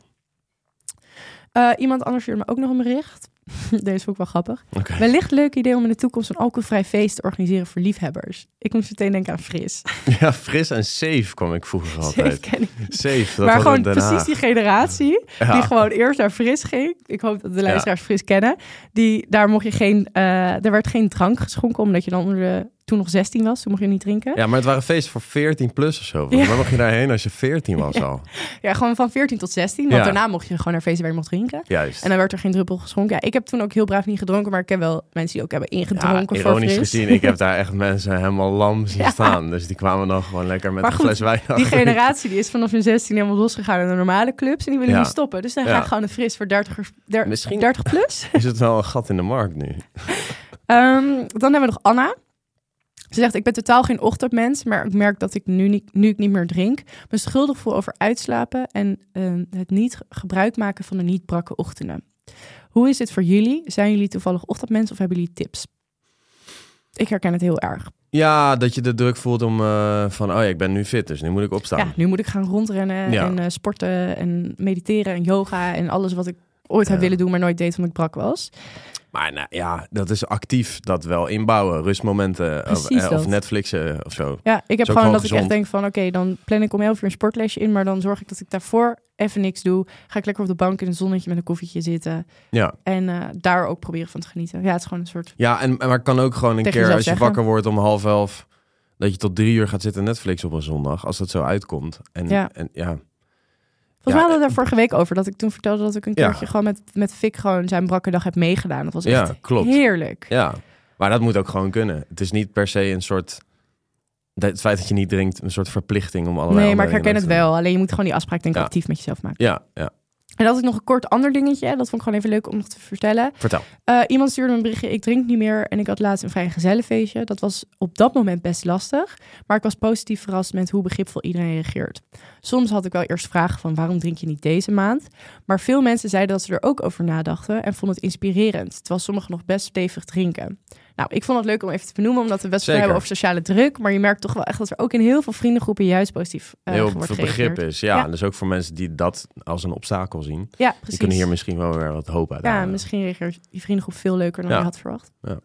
Speaker 2: Uh, iemand anders stuurde me ook nog een bericht. Deze vond ik wel grappig.
Speaker 3: Okay.
Speaker 2: Wellicht leuk idee om in de toekomst een alcoholvrij feest te organiseren voor liefhebbers. Ik moest meteen denken aan Fris.
Speaker 3: Ja, Fris en Safe kwam ik vroeger altijd.
Speaker 2: Safe ken ik.
Speaker 3: Safe, dat
Speaker 2: maar gewoon precies die generatie
Speaker 3: ja.
Speaker 2: die gewoon eerst naar Fris ging. Ik hoop dat de luisteraars ja. Fris kennen. Die, daar mocht je geen, uh, er werd geen drank geschonken omdat je dan onder de, toen nog zestien was. Toen mocht je niet drinken.
Speaker 3: Ja, maar het waren feesten voor veertien plus of zo. Ja. Waar mocht je daarheen als je veertien was
Speaker 2: ja.
Speaker 3: al?
Speaker 2: Ja, gewoon van veertien tot zestien. Want ja. daarna mocht je gewoon naar feesten waar je mocht drinken.
Speaker 3: Juist.
Speaker 2: En dan werd er geen druppel geschonken. Ja, ik heb toen ook heel braaf niet gedronken, maar ik heb wel mensen die ook hebben ingedronken
Speaker 3: ja,
Speaker 2: voor
Speaker 3: ironisch
Speaker 2: Fris.
Speaker 3: gezien, ik heb daar echt mensen helemaal lam zien ja. staan. Dus die kwamen dan gewoon lekker met maar een goed, fles wijn.
Speaker 2: Die generatie die is vanaf hun zestien helemaal losgegaan in de normale clubs en die willen ja. niet stoppen. Dus dan ja. ga ik gewoon een Fris voor dertig, der, Misschien dertig plus.
Speaker 3: Is het wel een gat in de markt nu?
Speaker 2: um, dan hebben we nog Anna. Ze zegt, ik ben totaal geen ochtendmens, maar ik merk dat ik nu, niet, nu ik niet meer drink, me schuldig voel over uitslapen en uh, het niet gebruik maken van de niet brakke ochtenden. Hoe is dit voor jullie? Zijn jullie toevallig ochtendmens of hebben jullie tips? Ik herken het heel erg.
Speaker 3: Ja, dat je de druk voelt om uh, van, oh ja, ik ben nu fit, dus nu moet ik opstaan.
Speaker 2: Ja, nu moet ik gaan rondrennen ja. en uh, sporten en mediteren en yoga en alles wat ik ooit ja. heb willen doen, maar nooit deed omdat ik brak was.
Speaker 3: Maar nou, ja, dat is actief dat wel inbouwen. Rustmomenten of, eh, of Netflixen of zo.
Speaker 2: Ja, ik heb
Speaker 3: gewoon,
Speaker 2: gewoon dat
Speaker 3: gezond.
Speaker 2: ik echt denk van... oké, okay, dan plan ik om elf uur een sportlesje in... maar dan zorg ik dat ik daarvoor even niks doe. Ga ik lekker op de bank in een zonnetje met een koffietje zitten.
Speaker 3: Ja.
Speaker 2: En uh, daar ook proberen van te genieten. Ja, het is gewoon een soort...
Speaker 3: Ja, en, maar kan ook gewoon een keer als je zeggen. wakker wordt om half elf... dat je tot drie uur gaat zitten Netflix op een zondag. Als dat zo uitkomt. En ja... En, ja
Speaker 2: Volgens mij hadden we daar vorige week over. Dat ik toen vertelde dat ik een keertje ja. gewoon met, met Fik gewoon zijn brakke dag heb meegedaan. Dat was echt ja, klopt. heerlijk.
Speaker 3: Ja, maar dat moet ook gewoon kunnen. Het is niet per se een soort... Het feit dat je niet drinkt, een soort verplichting om allerlei...
Speaker 2: Nee, maar ik herken het wel. Alleen je moet gewoon die afspraak denk ik ja. actief met jezelf maken.
Speaker 3: Ja, ja.
Speaker 2: En dat is nog een kort ander dingetje. Dat vond ik gewoon even leuk om nog te vertellen.
Speaker 3: Vertel.
Speaker 2: Uh, iemand stuurde me een berichtje. Ik drink niet meer. En ik had laatst een vrij gezellenfeestje. Dat was op dat moment best lastig. Maar ik was positief verrast met hoe begripvol iedereen reageert. Soms had ik wel eerst vragen van waarom drink je niet deze maand? Maar veel mensen zeiden dat ze er ook over nadachten. En vonden het inspirerend. Terwijl sommigen nog best stevig drinken. Nou, ik vond het leuk om even te benoemen. Omdat we best veel hebben over sociale druk. Maar je merkt toch wel echt dat er ook in heel veel vriendengroepen juist positief uh,
Speaker 3: heel
Speaker 2: wordt
Speaker 3: veel begrip is. Ja, ja, dus ook voor mensen die dat als een obstakel zien.
Speaker 2: Ja, precies.
Speaker 3: Die kunnen hier misschien wel weer wat hoop uit halen.
Speaker 2: Ja, misschien reageert je vriendengroep veel leuker dan ja. je had verwacht.
Speaker 3: Ja.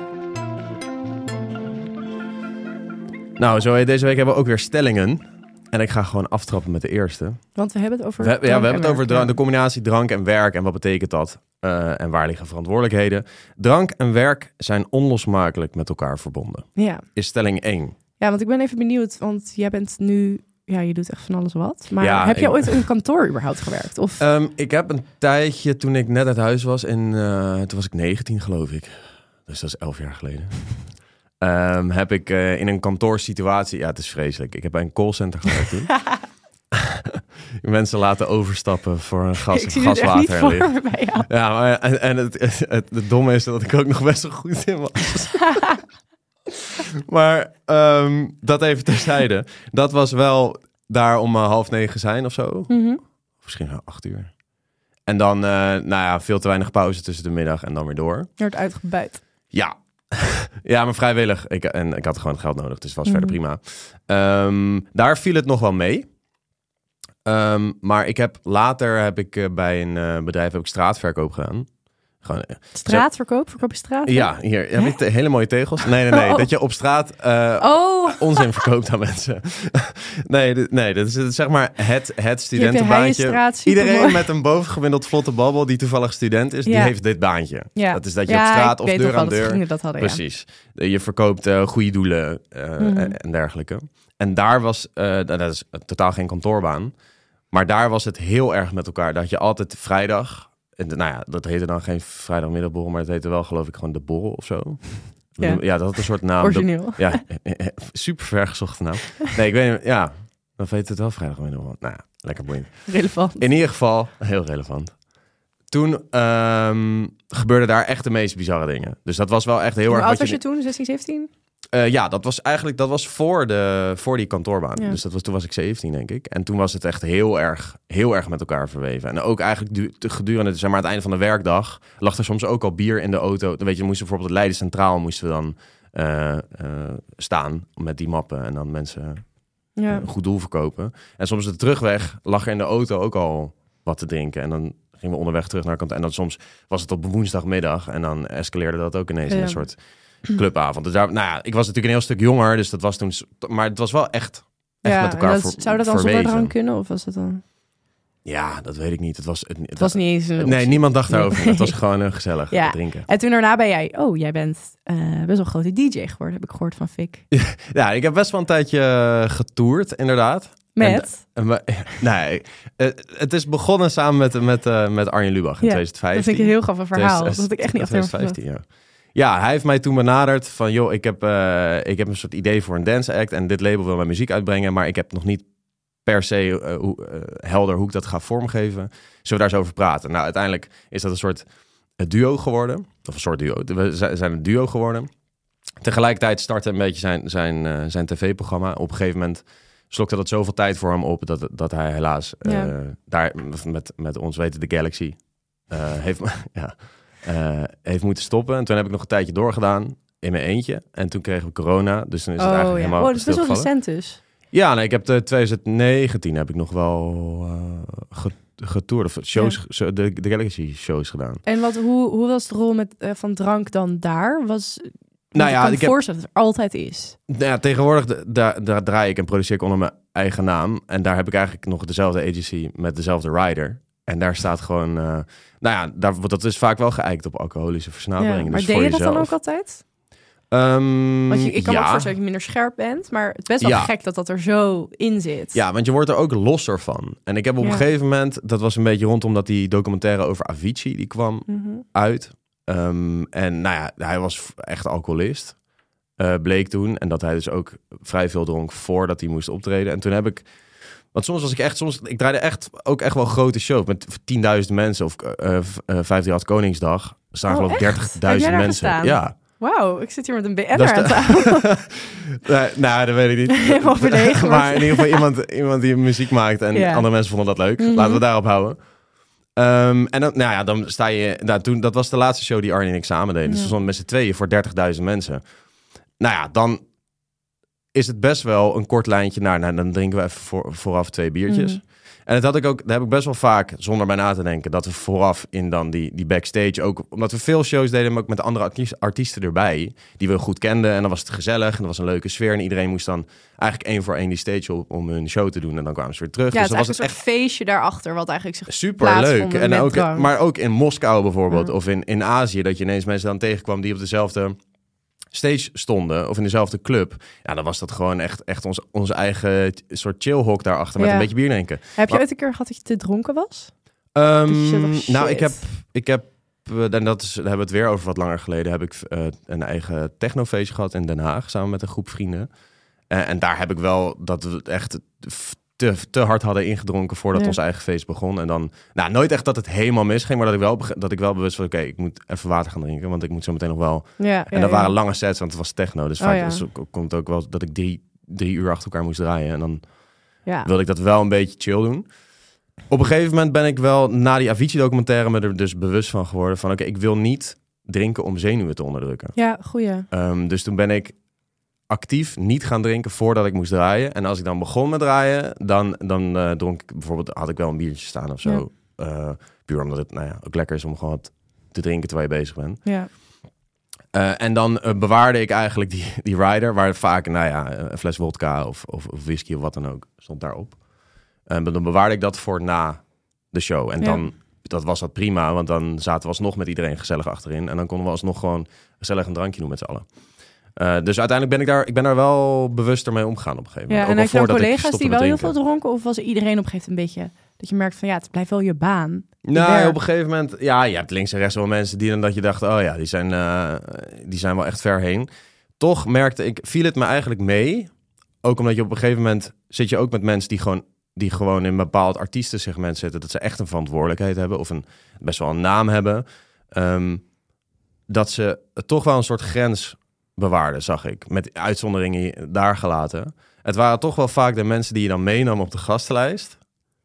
Speaker 3: Nou, zo deze week hebben we ook weer stellingen. En ik ga gewoon aftrappen met de eerste.
Speaker 2: Want we hebben het over
Speaker 3: We, ja, we hebben het over drank,
Speaker 2: ja.
Speaker 3: de combinatie drank en werk. En wat betekent dat? Uh, en waar liggen verantwoordelijkheden? Drank en werk zijn onlosmakelijk met elkaar verbonden.
Speaker 2: Ja.
Speaker 3: Is stelling één.
Speaker 2: Ja, want ik ben even benieuwd, want jij bent nu... Ja, je doet echt van alles wat. Maar
Speaker 3: ja,
Speaker 2: heb je
Speaker 3: ik...
Speaker 2: ooit in een kantoor überhaupt gewerkt? Of...
Speaker 3: Um, ik heb een tijdje, toen ik net uit huis was, en uh, toen was ik negentien geloof ik. Dus dat is elf jaar geleden. um, heb ik uh, in een kantoorsituatie... Ja, het is vreselijk. Ik heb bij een callcenter gewerkt toen. Mensen laten overstappen voor een gas
Speaker 2: ik
Speaker 3: of
Speaker 2: zie
Speaker 3: gaswater.
Speaker 2: Het echt niet voor me bij jou.
Speaker 3: Ja, maar, en, en het, het, het, het domme is dat ik ook nog best wel goed in was. Maar um, dat even terzijde. Dat was wel daar om uh, half negen zijn of zo.
Speaker 2: Mm-hmm.
Speaker 3: Misschien wel acht uur. En dan, uh, nou ja, veel te weinig pauze tussen de middag en dan weer door.
Speaker 2: Je wordt uitgebuit.
Speaker 3: Ja. Ja, maar vrijwillig. Ik, en ik had gewoon het geld nodig, dus het was mm-hmm. verder prima. Um, daar viel het nog wel mee. Um, maar ik heb later heb ik uh, bij een uh, bedrijf heb ik straatverkoop gedaan. Gewoon,
Speaker 2: straatverkoop? Verkoop je straat?
Speaker 3: Ja, hier heb ik te, hele mooie tegels. Nee, nee, nee. Oh. Dat je op straat uh,
Speaker 2: oh.
Speaker 3: onzin verkoopt aan mensen. nee, dit, nee, dat is, dat is zeg maar het, het studentenbaantje. Iedereen met een bovengemiddeld vlotte babbel die toevallig student is, ja. die heeft dit baantje. Ja. Dat is dat je
Speaker 2: ja,
Speaker 3: op straat of deur aan deur...
Speaker 2: Dat hadden,
Speaker 3: Precies. Ja. Je verkoopt uh, goede doelen uh, mm-hmm. en dergelijke. En daar was, uh, dat is totaal geen kantoorbaan. Maar daar was het heel erg met elkaar. Dat je altijd vrijdag... En, nou ja, dat heette dan geen vrijdagmiddagborrel, maar het heette wel, geloof ik, gewoon de borrel of zo. Ja, ja dat had een soort naam.
Speaker 2: Origineel.
Speaker 3: De, ja, super vergezochte naam. Nee, ik weet niet, ja, dan heet het wel vrijdagmiddagborrel. Nou ja, lekker boeiend.
Speaker 2: Relevant.
Speaker 3: In ieder geval, heel relevant. Toen um, gebeurden daar echt de meest bizarre dingen. Dus dat was wel echt heel
Speaker 2: Hoe
Speaker 3: erg...
Speaker 2: Hoe oud was
Speaker 3: je,
Speaker 2: je toen, zestien, zeventien?
Speaker 3: Uh, ja, dat was eigenlijk dat was voor, de, voor die kantoorbaan.
Speaker 2: Ja.
Speaker 3: Dus dat was, toen was ik zeventien, denk ik. En toen was het echt heel erg, heel erg met elkaar verweven. En ook eigenlijk du- gedurende, zeg maar, het einde van de werkdag... lag er soms ook al bier in de auto. Dan weet je, we moesten bijvoorbeeld het Leiden Centraal moesten we dan uh, uh, staan met die mappen. En dan mensen ja. een goed doel verkopen. En soms de terugweg lag er in de auto ook al wat te drinken. En dan gingen we onderweg terug naar kantoor. En dan soms was het op woensdagmiddag. En dan escaleerde dat ook ineens ja. in een soort... clubavond. Dus daar, nou ja, ik was natuurlijk een heel stuk jonger, dus dat was toen... Maar het was wel echt, echt
Speaker 2: ja,
Speaker 3: met elkaar
Speaker 2: dat,
Speaker 3: voor,
Speaker 2: zou dat dan
Speaker 3: verweven.
Speaker 2: zonder drank kunnen, of was het dan...
Speaker 3: Ja, dat weet ik niet. Het was, het, het
Speaker 2: het was niet eens een...
Speaker 3: Nee, niemand dacht daarover. Het was gewoon uh, gezellig
Speaker 2: ja.
Speaker 3: drinken.
Speaker 2: En toen daarna ben jij... Oh, jij bent uh, best wel een grote D J geworden, heb ik gehoord van Fik.
Speaker 3: Ja, ik heb best wel een tijdje getoerd, inderdaad.
Speaker 2: Met?
Speaker 3: En, en, nee, het, het is begonnen samen met, met, uh, met Arjen Lubach in
Speaker 2: ja,
Speaker 3: twintig vijftien.
Speaker 2: Dat vind ik een heel grappig verhaal.
Speaker 3: twintig,
Speaker 2: dat had ik echt niet
Speaker 3: twintig vijftien, ja. Ja, hij heeft mij toen benaderd van... joh, ik heb, uh, ik heb een soort idee voor een dance act... en dit label wil mijn muziek uitbrengen... maar ik heb nog niet per se uh, hoe, uh, helder hoe ik dat ga vormgeven. Zullen we daar eens over praten? Nou, uiteindelijk is dat een soort duo geworden. Of een soort duo. We zijn een duo geworden. Tegelijkertijd startte een beetje zijn, zijn, uh, zijn tv-programma. Op een gegeven moment slokte dat zoveel tijd voor hem op... dat, dat hij helaas uh, ja. daar met, met ons weten de Galaxy uh, heeft... ja, Uh, heeft moeten stoppen. En toen heb ik nog een tijdje doorgedaan in mijn eentje. En toen kregen we corona. Dus toen is het
Speaker 2: oh,
Speaker 3: eigenlijk
Speaker 2: ja.
Speaker 3: helemaal
Speaker 2: Oh, dat is best wel recent dus.
Speaker 3: Ja, nee, ik heb de twintig negentien heb ik nog wel uh, ge- getoerd. Of shows, ja. de, de Galaxy shows gedaan.
Speaker 2: En wat, hoe, hoe was de rol met, uh, van drank dan daar? Was...
Speaker 3: Nou ja,
Speaker 2: ik kan
Speaker 3: ik
Speaker 2: me voorstellen dat het er altijd is.
Speaker 3: Nou ja, tegenwoordig de, daar, daar draai ik en produceer ik onder mijn eigen naam. En daar heb ik eigenlijk nog dezelfde agency met dezelfde rider. En daar staat gewoon... Uh, nou ja, daar, dat is vaak wel geëikt op alcoholische versnaperingen.
Speaker 2: Ja, maar
Speaker 3: dus
Speaker 2: deed
Speaker 3: voor
Speaker 2: je dat
Speaker 3: jezelf.
Speaker 2: dan ook altijd?
Speaker 3: Um,
Speaker 2: want je, ik kan
Speaker 3: ja.
Speaker 2: me ook voorstellen dat je minder scherp bent. Maar het is best wel
Speaker 3: ja.
Speaker 2: gek dat dat er zo in zit.
Speaker 3: Ja, want je wordt er ook losser van. En ik heb op ja. een gegeven moment... Dat was een beetje rondom dat die documentaire over Avicii... die kwam mm-hmm. uit. Um, en nou ja, hij was echt alcoholist. Uh, bleek toen. En dat hij dus ook vrij veel dronk voordat hij moest optreden. En toen heb ik... Want soms was ik echt, soms, ik draaide echt ook echt wel grote shows met tienduizend mensen of uh, uh, vijftienjarige Koningsdag. Er staan oh, geloof ik dertigduizend mensen.
Speaker 2: Gestaan?
Speaker 3: Ja.
Speaker 2: Wauw, ik zit hier met een B N'er aan tafel.
Speaker 3: nee, nou, dat weet ik niet.
Speaker 2: Helemaal verlegen.
Speaker 3: Maar in ieder geval iemand, iemand die muziek maakt en ja. andere mensen vonden dat leuk. Mm-hmm. Laten we daarop houden. Um, en dan, nou ja, dan sta je... Nou, toen, dat was de laatste show die Arnie en ik samen deden. Dus ja. we stonden met z'n tweeën voor dertigduizend mensen. Nou ja, dan... is het best wel een kort lijntje naar... Nou, dan drinken we even voor, vooraf twee biertjes. Mm. En dat had ik ook, dat heb ik best wel vaak, zonder bij na te denken, dat we vooraf in dan die, die backstage ook, omdat we veel shows deden, maar ook met andere artiest, artiesten erbij, die we goed kenden. En dan was het gezellig en er was een leuke sfeer. En iedereen moest dan eigenlijk één voor één die stage op om hun show te doen. En dan kwamen ze weer terug.
Speaker 2: Ja,
Speaker 3: dus
Speaker 2: het
Speaker 3: dan
Speaker 2: is
Speaker 3: was
Speaker 2: echt
Speaker 3: het
Speaker 2: een soort feestje daarachter, wat eigenlijk zich
Speaker 3: super leuk. En
Speaker 2: met
Speaker 3: ook,
Speaker 2: drank.
Speaker 3: maar ook in Moskou bijvoorbeeld,
Speaker 2: Ja.
Speaker 3: of in, in Azië, dat je ineens mensen dan tegenkwam die op dezelfde stage stonden of in dezelfde club. Ja, dan was dat gewoon echt, echt ons, onze eigen soort chillhok daarachter met
Speaker 2: Ja.
Speaker 3: een beetje bier drinken.
Speaker 2: Heb je
Speaker 3: Maar-
Speaker 2: ooit een keer gehad dat je te dronken was?
Speaker 3: Um,
Speaker 2: Dat je dacht,
Speaker 3: nou,
Speaker 2: shit.
Speaker 3: ik heb, ik heb, eh, en dat is, daar hebben we het weer over wat langer geleden, heb ik uh, een eigen technofeestje gehad in Den Haag, samen met een groep vrienden. Uh, en daar heb ik wel, dat we het echt te, te hard hadden ingedronken voordat
Speaker 2: Ja.
Speaker 3: ons eigen feest begon. En dan, nou, nooit echt dat het helemaal misging, maar dat ik wel, dat ik wel bewust was, oké, okay, ik moet even water gaan drinken, want ik moet zo meteen nog wel.
Speaker 2: Ja,
Speaker 3: En
Speaker 2: ja,
Speaker 3: dat
Speaker 2: ja.
Speaker 3: waren lange sets, want het was techno, dus
Speaker 2: Oh,
Speaker 3: vaak
Speaker 2: ja.
Speaker 3: dus, komt ook wel dat ik drie, drie uur achter elkaar moest draaien. En dan
Speaker 2: Ja.
Speaker 3: wilde ik dat wel een beetje chill doen. Op een gegeven moment ben ik wel na die Avicii-documentaire me er dus bewust van geworden van, oké, okay, ik wil niet drinken om zenuwen te onderdrukken.
Speaker 2: Ja, goeie.
Speaker 3: Um, dus toen ben ik actief niet gaan drinken voordat ik moest draaien. En als ik dan begon met draaien, dan, dan uh, dronk ik bijvoorbeeld, had ik wel een biertje staan of zo. Ja. Uh, puur omdat het nou ja, ook lekker is om gewoon wat te drinken terwijl je bezig bent.
Speaker 2: Ja.
Speaker 3: Uh, en dan uh, bewaarde ik eigenlijk die, die rider, waar vaak, nou ja, een fles wodka of, of, of whisky of wat dan ook stond daarop. En dan bewaarde ik dat voor na de show. En
Speaker 2: Ja.
Speaker 3: dan, dat was dat prima, want dan zaten we alsnog met iedereen gezellig achterin. En dan konden we alsnog gewoon gezellig een drankje doen met z'n allen. Uh, dus uiteindelijk ben ik daar, ik ben daar wel bewuster mee omgegaan op een gegeven moment.
Speaker 2: Ja, en had je dan collega's die
Speaker 3: stopte
Speaker 2: wel
Speaker 3: met
Speaker 2: heel veel
Speaker 3: drinken.
Speaker 2: dronken? Of was iedereen op een gegeven moment een beetje, dat je merkt van ja, het blijft wel je baan. je
Speaker 3: Nou,
Speaker 2: werk?
Speaker 3: op een gegeven moment, ja, je hebt links en rechts wel mensen die dan dat je dacht, oh ja, die zijn, uh, die zijn wel echt ver heen. Toch merkte ik, viel het me eigenlijk mee. Ook omdat je op een gegeven moment zit je ook met mensen die gewoon, die gewoon in een bepaald artiestensegment zitten, dat ze echt een verantwoordelijkheid hebben of een, best wel een naam hebben. Um, dat ze toch wel een soort grens bewaarden, zag ik. Met uitzonderingen daar gelaten. Het waren toch wel vaak de mensen die je dan meenam op de gastenlijst.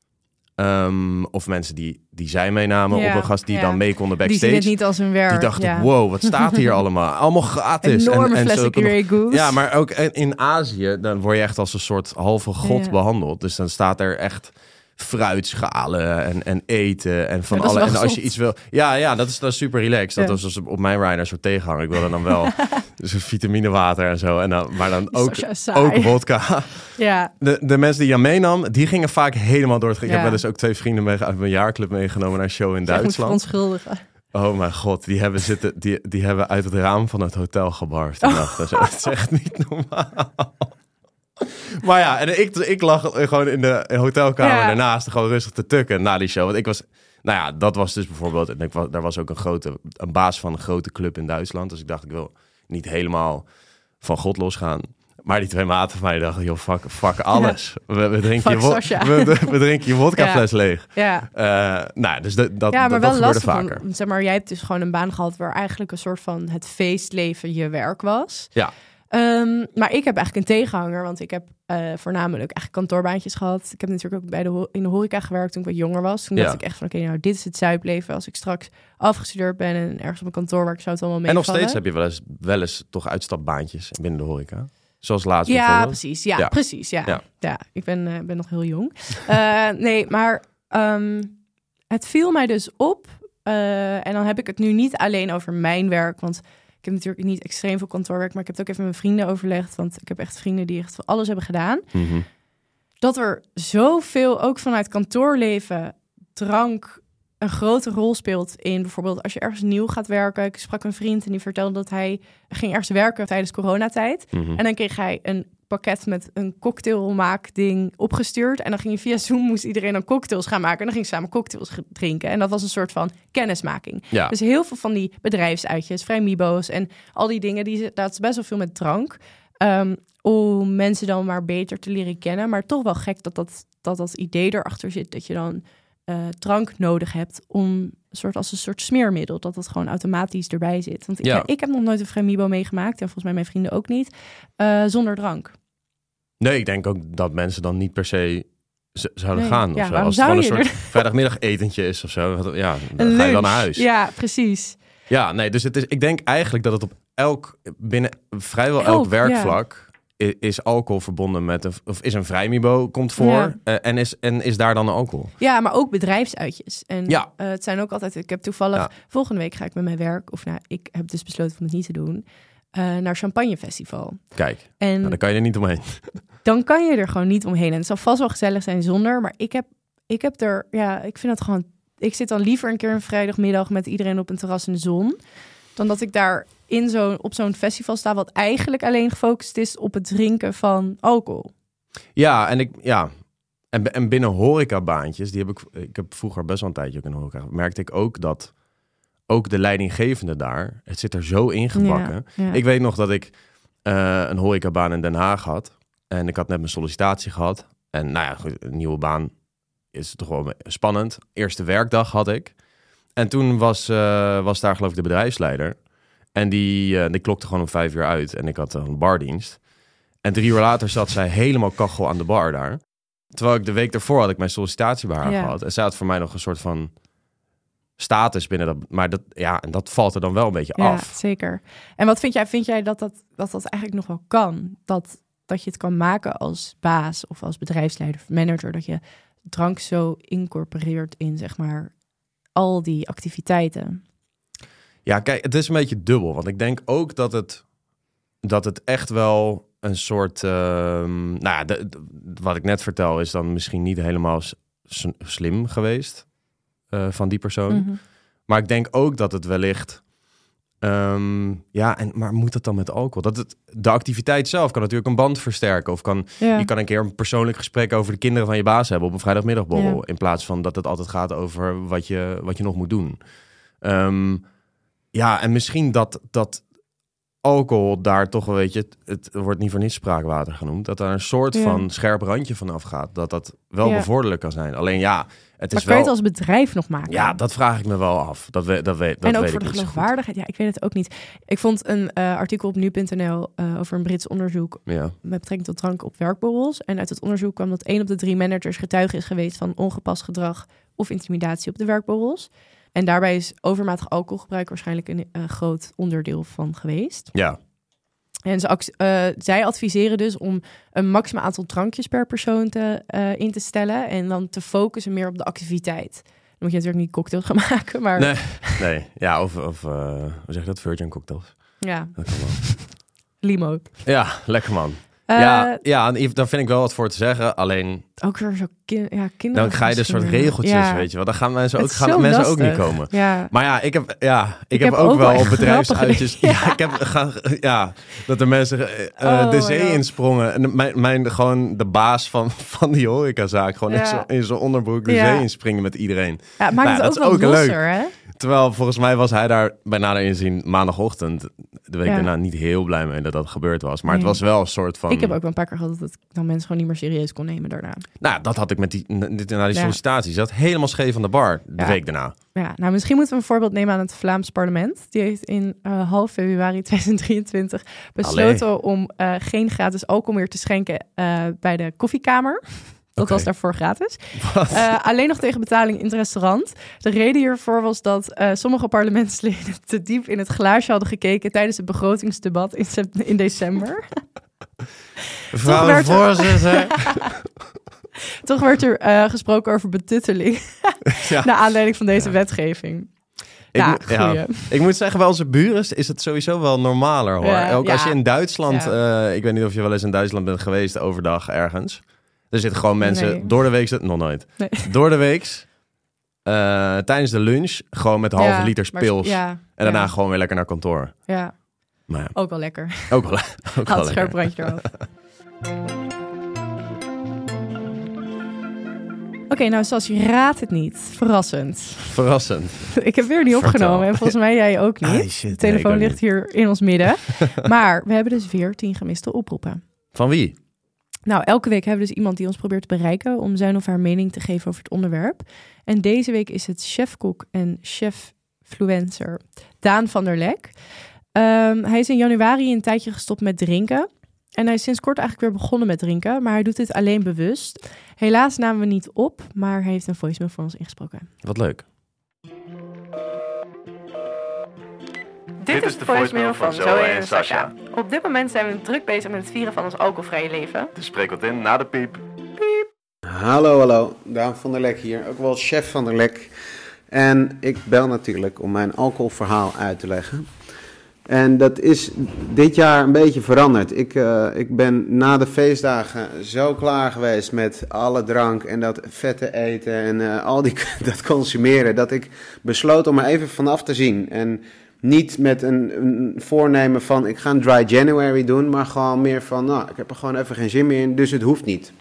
Speaker 3: Um, of mensen die, die zij meenamen
Speaker 2: Ja,
Speaker 3: op een gast die
Speaker 2: ja.
Speaker 3: dan mee konden
Speaker 2: Die
Speaker 3: backstage.
Speaker 2: zien het niet als hun werk.
Speaker 3: Die dachten,
Speaker 2: ja.
Speaker 3: wow, wat staat hier allemaal? Allemaal gratis.
Speaker 2: Enorme
Speaker 3: en, en
Speaker 2: flessen
Speaker 3: zo
Speaker 2: Grey Goose.
Speaker 3: Ja, maar ook in Azië, dan word je echt als een soort halve god
Speaker 2: Ja.
Speaker 3: behandeld. Dus dan staat er echt fruitschalen en, en eten en van
Speaker 2: Ja, dat is
Speaker 3: alle.
Speaker 2: wel
Speaker 3: En als je
Speaker 2: gezond.
Speaker 3: iets wil, ja, ja, dat is, dat is super relaxed. Dat
Speaker 2: Ja.
Speaker 3: was dus op mijn rider zo tegenhangen. Ik wilde dan wel dus vitaminewater en zo. En dan, maar dan ook,
Speaker 2: Zo saai.
Speaker 3: ook vodka.
Speaker 2: Ja,
Speaker 3: De, de mensen die je meenam, die gingen vaak helemaal door het. Ik
Speaker 2: Ja.
Speaker 3: heb wel eens ook twee vrienden mee, uit mijn jaarclub meegenomen naar een show in
Speaker 2: zeg moet
Speaker 3: Duitsland.
Speaker 2: verontschuldigen.
Speaker 3: Oh mijn god, die hebben, zitten, die, die hebben uit het raam van het hotel gebarfd. Die nacht. Dat is echt niet normaal. Maar ja, en ik, ik lag gewoon in de hotelkamer
Speaker 2: Ja.
Speaker 3: daarnaast gewoon rustig te tukken na die show. Want ik was, nou ja, dat was dus bijvoorbeeld, en ik was, daar was ook een grote, een baas van een grote club in Duitsland. Dus ik dacht, ik wil niet helemaal van God losgaan. Maar die twee maten van mij dachten, joh, fuck, fuck alles. We, we drinken
Speaker 2: Fuck
Speaker 3: je, wo-
Speaker 2: Sascha.
Speaker 3: we, we drinken je vodkafles leeg.
Speaker 2: Ja.
Speaker 3: Uh, nou, dus dat, dat,
Speaker 2: Ja, maar
Speaker 3: dat, dat
Speaker 2: wel
Speaker 3: gebeurde
Speaker 2: lastig.
Speaker 3: vaker.
Speaker 2: Want, zeg maar, jij hebt dus gewoon een baan gehad waar eigenlijk een soort van het feestleven je werk was.
Speaker 3: Ja.
Speaker 2: Um, maar ik heb eigenlijk een tegenhanger, want ik heb uh, voornamelijk eigenlijk kantoorbaantjes gehad. Ik heb natuurlijk ook bij de ho- in de horeca gewerkt toen ik wat jonger was. Toen
Speaker 3: Ja.
Speaker 2: dacht ik echt van, oké, okay, nou, dit is het zuipleven. Als ik straks afgestudeerd ben en ergens op een kantoor werk, zou het allemaal
Speaker 3: En
Speaker 2: meevallen.
Speaker 3: nog steeds heb je wel eens, wel eens toch uitstapbaantjes binnen de horeca. Zoals laatst
Speaker 2: Ja,
Speaker 3: bijvoorbeeld.
Speaker 2: precies. Ja,
Speaker 3: Ja.
Speaker 2: precies. Ja, ja.
Speaker 3: Ja.
Speaker 2: ik ben, uh, ben nog heel jong. Uh, nee, maar um, het viel mij dus op. Uh, en dan heb ik het nu niet alleen over mijn werk, want ik heb natuurlijk niet extreem veel kantoorwerk, maar ik heb het ook even met mijn vrienden overlegd, want ik heb echt vrienden die echt alles hebben gedaan.
Speaker 3: Mm-hmm.
Speaker 2: Dat er zoveel, ook vanuit kantoorleven, drank een grote rol speelt in bijvoorbeeld als je ergens nieuw gaat werken. Ik sprak een vriend en die vertelde dat hij ging ergens werken tijdens coronatijd.
Speaker 3: Mm-hmm.
Speaker 2: En dan kreeg hij een pakket met een cocktailmaakding opgestuurd. En dan ging je via Zoom, moest iedereen dan cocktails gaan maken. En dan ging ze samen cocktails drinken. En dat was een soort van kennismaking.
Speaker 3: Ja.
Speaker 2: Dus heel veel van die bedrijfsuitjes, vrijmibo's en al die dingen, die, dat is best wel veel met drank. Um, om mensen dan maar beter te leren kennen. Maar toch wel gek dat dat, dat, dat idee erachter zit, dat je dan uh, drank nodig hebt om een soort als een soort smeermiddel, dat dat gewoon automatisch erbij zit. Want ik,
Speaker 3: Ja.
Speaker 2: ja, ik heb nog nooit een vrijmibo meegemaakt en volgens mij mijn vrienden ook niet, uh, zonder drank.
Speaker 3: Nee, ik denk ook dat mensen dan niet per se z- zouden
Speaker 2: Nee.
Speaker 3: gaan.
Speaker 2: Ja,
Speaker 3: Of zo.
Speaker 2: waarom
Speaker 3: Als het
Speaker 2: zou
Speaker 3: gewoon een
Speaker 2: je
Speaker 3: soort vrijdagmiddag etentje is of zo. Ja, dan
Speaker 2: Een
Speaker 3: ga je wel
Speaker 2: lunch.
Speaker 3: naar huis.
Speaker 2: Ja, precies.
Speaker 3: Ja, nee, dus het is, ik denk eigenlijk dat het op elk, binnen vrijwel elk,
Speaker 2: Elk,
Speaker 3: werkvlak is alcohol verbonden met een... Of is een vrijmibo, komt voor.
Speaker 2: Ja.
Speaker 3: Uh, en, is, en is daar dan alcohol?
Speaker 2: Ja, maar ook bedrijfsuitjes. En
Speaker 3: Ja.
Speaker 2: uh, het zijn ook altijd... Ik heb toevallig...
Speaker 3: Ja.
Speaker 2: Volgende week ga ik met mijn werk... Of nou, ik heb dus besloten om het niet te doen... Uh, naar Champagnefestival.
Speaker 3: Kijk,
Speaker 2: en
Speaker 3: nou, dan kan je er niet omheen.
Speaker 2: Dan kan je er gewoon niet omheen. En het zal vast wel gezellig zijn zonder. Maar ik heb, ik heb er... Ja, ik vind het gewoon... Ik zit dan liever een keer een vrijdagmiddag... met iedereen op een terras in de zon... dan dat ik daar in zo, op zo'n festival sta... wat eigenlijk alleen gefocust is op het drinken van alcohol.
Speaker 3: Ja, en ik... Ja. En, en binnen horecabaantjes... Die heb ik, ik heb vroeger best wel een tijdje ook in horeca... merkte ik ook dat... ook de leidinggevende daar... het zit er zo ingebakken.
Speaker 2: Ja, ja.
Speaker 3: Ik weet nog dat ik uh, een horecabaan in Den Haag had... en ik had net mijn sollicitatie gehad... en nou ja, goed, een nieuwe baan is toch wel spannend. Eerste werkdag had ik... En toen was, uh, was daar geloof ik de bedrijfsleider. En die, uh, die klokte gewoon om vijf uur uit. En ik had een bardienst. En drie uur later zat zij helemaal kachel aan de bar daar. Terwijl ik de week daarvoor had ik mijn sollicitatie bij haar ja. gehad. En zij had voor mij nog een soort van status binnen dat. Maar dat, ja, en dat valt er dan wel een beetje
Speaker 2: ja,
Speaker 3: af.
Speaker 2: Zeker. En wat vind jij? Vind jij dat dat, dat, dat eigenlijk nog wel kan? Dat, dat je het kan maken als baas of als bedrijfsleider of manager. Dat je drank zo incorporeert in, zeg maar... al die activiteiten.
Speaker 3: Ja, kijk, het is een beetje dubbel. Want ik denk ook dat het, dat het echt wel een soort... Uh, nou ja, de, de, wat ik net vertel is dan misschien niet helemaal s- slim geweest uh, van die persoon. Mm-hmm. Maar ik denk ook dat het wellicht... Um, ja, en, maar moet dat dan met alcohol? Dat het, de activiteit zelf kan natuurlijk een band versterken. Of kan, ja. je kan een keer een persoonlijk gesprek over de kinderen van je baas hebben op een vrijdagmiddagborrel. Ja. In plaats van dat het altijd gaat over wat je, wat je nog moet doen. Um, ja, en misschien dat, dat alcohol daar toch wel, weet je, het, het wordt niet voor niets spraakwater genoemd. Dat daar een soort ja. van scherp randje van afgaat. Dat dat wel ja. bevorderlijk kan zijn. Alleen ja, het is
Speaker 2: maar
Speaker 3: wel...
Speaker 2: kan je het als bedrijf nog maken?
Speaker 3: Ja, dat vraag ik me wel af. Dat we, dat we, dat
Speaker 2: en ook
Speaker 3: weet
Speaker 2: voor
Speaker 3: ik
Speaker 2: de
Speaker 3: niet
Speaker 2: geloofwaardigheid. Ja, ik weet het ook niet. Ik vond een uh, artikel op nu punt n l uh, over een Brits onderzoek
Speaker 3: ja.
Speaker 2: met betrekking tot drank op werkborrels. En uit het onderzoek kwam dat één op de drie managers getuige is geweest van ongepast gedrag of intimidatie op de werkborrels. En daarbij is overmatig alcoholgebruik waarschijnlijk een uh, groot onderdeel van geweest.
Speaker 3: Ja.
Speaker 2: En ze, uh, zij adviseren dus om een maximaal aantal drankjes per persoon te, uh, in te stellen. En dan te focussen meer op de activiteit. Dan moet je natuurlijk niet cocktails gaan maken, maar...
Speaker 3: Nee, nee. Ja, of, of uh, hoe zeg je dat? Virgin cocktails.
Speaker 2: Ja.
Speaker 3: Dat kan wel.
Speaker 2: Limo.
Speaker 3: Ja, lekker man.
Speaker 2: Uh,
Speaker 3: ja, ja, daar vind ik wel wat voor te zeggen. Alleen...
Speaker 2: Ook weer zo kin- ja, kinderen.
Speaker 3: Dan ga je dus soort regeltjes,
Speaker 2: ja.
Speaker 3: weet je wel. Dan gaan mensen ook, gaan
Speaker 2: mensen
Speaker 3: lastig.
Speaker 2: ook
Speaker 3: niet komen.
Speaker 2: Ja.
Speaker 3: Maar ja, ik heb, ja, ik,
Speaker 2: ik
Speaker 3: heb,
Speaker 2: heb
Speaker 3: ook,
Speaker 2: ook
Speaker 3: wel
Speaker 2: wel
Speaker 3: op bedrijfsuitjes...
Speaker 2: Ja.
Speaker 3: ja, ik heb gaan, ja, dat er mensen uh,
Speaker 2: oh,
Speaker 3: de zee insprongen. En mijn, mijn, gewoon de baas van, van die horecazaak... gewoon ja. in zijn onderbroek de ja. zee inspringen met iedereen.
Speaker 2: Ja, het maakt
Speaker 3: nou,
Speaker 2: het
Speaker 3: dat
Speaker 2: ook
Speaker 3: is
Speaker 2: wel
Speaker 3: ook
Speaker 2: losser,
Speaker 3: leuk.
Speaker 2: Hè?
Speaker 3: Terwijl volgens mij was hij daar bij nader inzien maandagochtend. De week
Speaker 2: ja.
Speaker 3: daarna niet heel blij mee dat dat gebeurd was. Maar
Speaker 2: nee.
Speaker 3: het was wel een soort van...
Speaker 2: Ik heb ook wel een paar keer gehad dat ik dan mensen gewoon niet meer serieus kon nemen daarna.
Speaker 3: Nou, dat had ik met die, na die sollicitatie. Ze zat helemaal scheef aan de bar de
Speaker 2: ja.
Speaker 3: week daarna.
Speaker 2: Ja, nou misschien moeten we een voorbeeld nemen aan het Vlaams parlement. Die heeft in uh, half februari tweeduizend drieëntwintig besloten Allee. om uh, geen gratis alcohol meer te schenken uh, bij de koffiekamer. Dat okay. was daarvoor gratis. Uh, alleen nog tegen betaling in het restaurant. De reden hiervoor was dat uh, sommige parlementsleden te diep in het glaasje hadden gekeken tijdens het begrotingsdebat in, in december.
Speaker 3: Mevrouw voorzitter.
Speaker 2: Toch werd er uh, gesproken over betutteling. Ja. Naar aanleiding van deze ja. wetgeving.
Speaker 3: Ik, ja, ja, ik moet zeggen, bij onze buren is het sowieso wel normaler, hoor. Ja, Ook ja. als je in Duitsland... Ja. Uh, ik weet niet of je wel eens in Duitsland bent geweest overdag ergens. Er zitten gewoon mensen nee. door de week... Nog nooit. Nee. Door de week... Uh, tijdens de lunch gewoon met halve ja, liters pils. Ja, en daarna ja. gewoon weer lekker naar kantoor.
Speaker 2: Ja,
Speaker 3: maar ja.
Speaker 2: Ook wel lekker.
Speaker 3: Ook wel, ook
Speaker 2: Haal het scherp randje eraf. Oké, okay, nou zoals je raadt het niet. Verrassend.
Speaker 3: Verrassend.
Speaker 2: Ik heb weer niet opgenomen Vertel. En volgens mij jij ook niet.
Speaker 3: Ay, shit,
Speaker 2: de telefoon
Speaker 3: nee,
Speaker 2: ligt hier in ons midden. Maar we hebben dus veertien gemiste oproepen.
Speaker 3: Van wie?
Speaker 2: Nou, elke week hebben we dus iemand die ons probeert te bereiken om zijn of haar mening te geven over het onderwerp. En deze week is het chefkok en chef-fluencer Daan van der Lek. Um, hij is in januari een tijdje gestopt met drinken. En hij is sinds kort eigenlijk weer begonnen met drinken, maar hij doet dit alleen bewust. Helaas namen we niet op, maar hij heeft een voicemail voor ons ingesproken.
Speaker 3: Wat leuk.
Speaker 2: Dit is de voicemail van Zoe en Sasha. Op dit moment zijn we druk bezig met het vieren van ons alcoholvrije leven.
Speaker 3: Dus spreek wat in na de piep.
Speaker 1: Piep. Hallo, hallo. Daan van der Lek hier, ook wel chef van der Lek. En ik bel natuurlijk om mijn alcoholverhaal uit te leggen. En dat is dit jaar een beetje veranderd. Ik, uh, ik ben na de feestdagen zo klaar geweest met alle drank en dat vette eten en uh, al die dat consumeren, dat ik besloot om er even vanaf te zien. En niet met een, een voornemen van ik ga een dry January doen, maar gewoon meer van nou, ik heb er gewoon even geen zin meer in, dus het hoeft niet.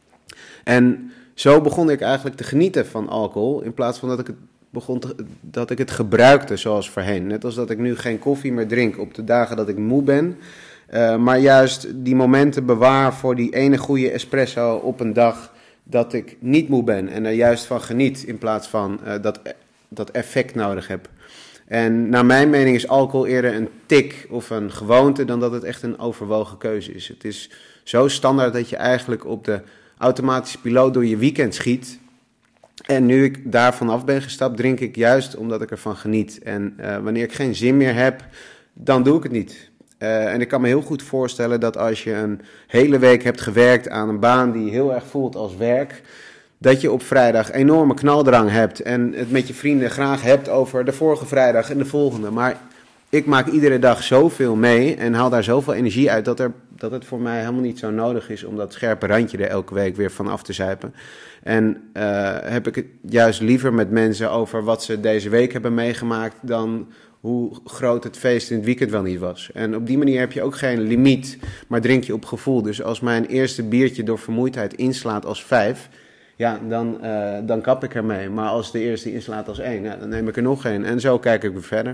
Speaker 1: En zo begon ik eigenlijk te genieten van alcohol, in plaats van dat ik het begon te, dat ik het gebruikte zoals voorheen. Net als dat ik nu geen koffie meer drink op de dagen dat ik moe ben. Uh, maar juist die momenten bewaar voor die ene goede espresso op een dag dat ik niet moe ben. En er juist van geniet in plaats van uh, dat, dat effect nodig heb. En naar mijn mening is alcohol eerder een tik of een gewoonte dan dat het echt een overwogen keuze is. Het is zo standaard dat je eigenlijk op de automatische piloot door je weekend schiet. En nu ik daarvan af ben gestapt, drink ik juist omdat ik ervan geniet. En uh, wanneer ik geen zin meer heb, dan doe ik het niet. Uh, en ik kan me heel goed voorstellen dat als je een hele week hebt gewerkt aan een baan die heel erg voelt als werk, dat je op vrijdag enorme knaldrang hebt en het met je vrienden graag hebt over de vorige vrijdag en de volgende. Maar ik maak iedere dag zoveel mee en haal daar zoveel energie uit dat, er, dat het voor mij helemaal niet zo nodig is om dat scherpe randje er elke week weer van af te zuipen. En uh, heb ik het juist liever met mensen over wat ze deze week hebben meegemaakt dan hoe groot het feest in het weekend wel niet was. En op die manier heb je ook geen limiet, maar drink je op gevoel. Dus als mijn eerste biertje door vermoeidheid inslaat als vijf, ja, dan, uh, dan kap ik ermee. Maar als de eerste inslaat als één, ja, dan neem ik er nog één. En zo kijk ik weer verder.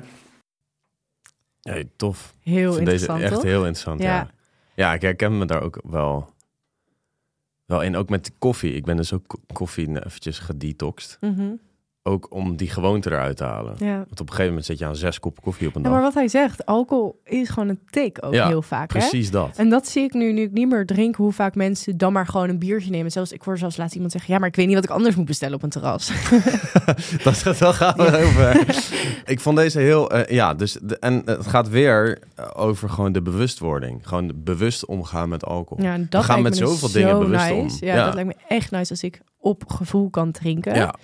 Speaker 3: Hey, tof.
Speaker 2: Heel interessant,
Speaker 3: deze echt
Speaker 2: toch?
Speaker 3: heel interessant, ja. ja. Ja, ik herken me daar ook wel, wel in. Ook met koffie. Ik ben dus ook koffie eventjes gedetoxed.
Speaker 2: Mm-hmm.
Speaker 3: Ook om die gewoonte eruit te halen.
Speaker 2: Ja.
Speaker 3: Want op een gegeven moment zit je aan zes koppen koffie op een
Speaker 2: ja,
Speaker 3: dag.
Speaker 2: maar wat hij zegt, alcohol is gewoon een tik ook
Speaker 3: ja,
Speaker 2: heel vaak.
Speaker 3: Precies
Speaker 2: hè?
Speaker 3: dat.
Speaker 2: En dat zie ik nu, nu ik niet meer drink, hoe vaak mensen dan maar gewoon een biertje nemen. Zelfs ik hoor zelfs laatst iemand zeggen, ja, maar ik weet niet wat ik anders moet bestellen op een terras.
Speaker 3: dat gaat wel gaan we over. Ik vond deze heel, uh, ja, dus de, en het gaat weer over gewoon de bewustwording. Gewoon bewust omgaan met alcohol.
Speaker 2: Ja, en dat
Speaker 3: we gaan met
Speaker 2: me
Speaker 3: zoveel
Speaker 2: zo
Speaker 3: dingen bewust
Speaker 2: nice.
Speaker 3: om.
Speaker 2: Ja,
Speaker 3: ja,
Speaker 2: dat lijkt me echt nice als ik op gevoel kan drinken.
Speaker 3: Ja.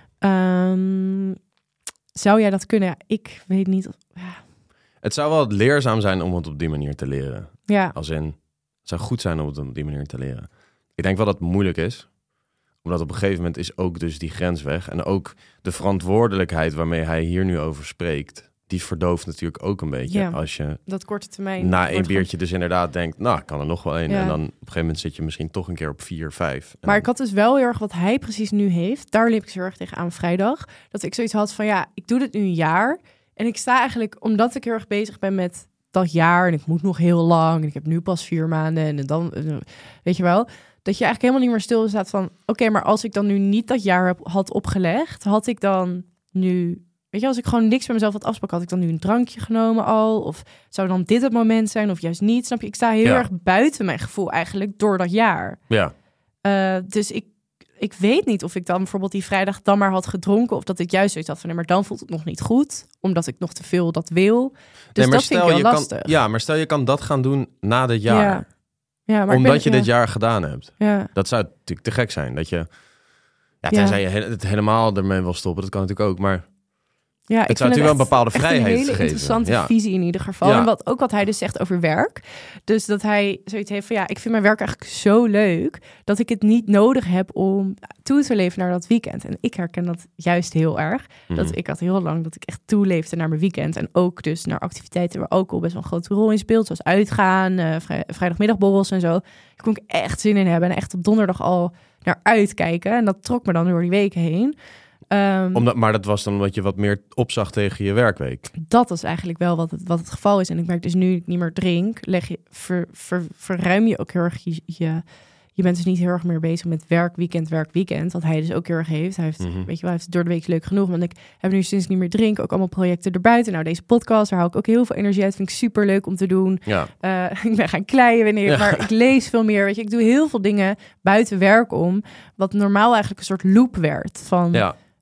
Speaker 2: Um, zou jij dat kunnen? Ja, ik weet niet. Ja.
Speaker 3: Het zou wel leerzaam zijn om het op die manier te leren.
Speaker 2: Ja.
Speaker 3: Als in, het zou goed zijn om het op die manier te leren. Ik denk wel dat het moeilijk is. Omdat op een gegeven moment is ook dus die grens weg. En ook de verantwoordelijkheid waarmee hij hier nu over spreekt, die verdooft natuurlijk ook een beetje.
Speaker 2: Ja,
Speaker 3: als je
Speaker 2: dat korte termijn.
Speaker 3: na één biertje gewoon dus inderdaad denkt, nou, ik kan er nog wel één.
Speaker 2: Ja.
Speaker 3: En dan op een gegeven moment zit je misschien toch een keer op vier, vijf.
Speaker 2: Maar ik had dus wel heel erg wat hij precies nu heeft. Daar liep ik zo erg tegen aan vrijdag. Dat ik zoiets had van, ja, ik doe dit nu een jaar. En ik sta eigenlijk, omdat ik heel erg bezig ben met dat jaar. En ik moet nog heel lang. En ik heb nu pas vier maanden. En dan, weet je wel, dat je eigenlijk helemaal niet meer stil staat van, oké, okay, maar als ik dan nu niet dat jaar heb, had opgelegd, had ik dan nu, weet je, als ik gewoon niks bij mezelf had afspraken, had ik dan nu een drankje genomen al? Of zou dan dit het moment zijn of juist niet? Snap je? Ik sta heel
Speaker 3: ja.
Speaker 2: erg buiten mijn gevoel eigenlijk door dat jaar.
Speaker 3: Ja.
Speaker 2: Uh, dus ik, ik weet niet of ik dan bijvoorbeeld die vrijdag dan maar had gedronken, of dat ik juist zoiets had van, nee, maar dan voelt het nog niet goed, omdat ik nog te veel dat wil. Dus
Speaker 3: nee, maar
Speaker 2: dat
Speaker 3: stel,
Speaker 2: vind ik heel
Speaker 3: je
Speaker 2: lastig.
Speaker 3: kan, ja, maar stel je kan dat gaan doen na dit jaar.
Speaker 2: Ja. Ja, maar
Speaker 3: omdat
Speaker 2: ben,
Speaker 3: je
Speaker 2: ja.
Speaker 3: dit jaar gedaan hebt.
Speaker 2: Ja.
Speaker 3: Dat zou natuurlijk te gek zijn. Dat je, ja, tenzij ja. je het helemaal ermee wil stoppen, dat kan natuurlijk ook. Maar
Speaker 2: ja,
Speaker 3: het
Speaker 2: ik
Speaker 3: zou natuurlijk wel een bepaalde vrijheid
Speaker 2: een hele
Speaker 3: geven.
Speaker 2: Interessante
Speaker 3: ja.
Speaker 2: visie in ieder geval.
Speaker 3: Ja.
Speaker 2: En wat, ook wat hij dus zegt over werk. Dus dat hij zoiets heeft van, ja, ik vind mijn werk eigenlijk zo leuk dat ik het niet nodig heb om toe te leven naar dat weekend. En ik herken dat juist heel erg.
Speaker 3: Mm-hmm.
Speaker 2: Dat ik had heel lang dat ik echt toeleefde naar mijn weekend. En ook dus naar activiteiten waar alcohol best wel een grote rol in speelt. Zoals uitgaan, uh, vrij, vrijdagmiddagborrels en zo. Ik kon ik echt zin in hebben en echt op donderdag al naar uitkijken. En dat trok me dan door die weken heen. Um,
Speaker 3: Omdat, maar dat was dan omdat je wat meer opzag tegen je werkweek.
Speaker 2: Dat is eigenlijk wel wat het, wat het geval is. En ik merk dus nu ik niet meer drink, leg je, ver, ver, verruim je ook heel erg je, je... Je bent dus niet heel erg meer bezig met werk, weekend, werk, weekend. Wat hij dus ook heel erg heeft. Hij heeft, mm-hmm. weet je wel, hij heeft het door de week leuk genoeg. Want ik heb nu sinds ik niet meer drink ook allemaal projecten erbuiten. Nou, deze podcast, daar haal ik ook heel veel energie uit. Vind ik super leuk om te doen.
Speaker 3: Ja.
Speaker 2: Uh, ik ben gaan kleien wanneer, ja. maar ik lees veel meer. Weet je, ik doe heel veel dingen buiten werk om. Wat normaal eigenlijk een soort loop werd van...
Speaker 3: Ja.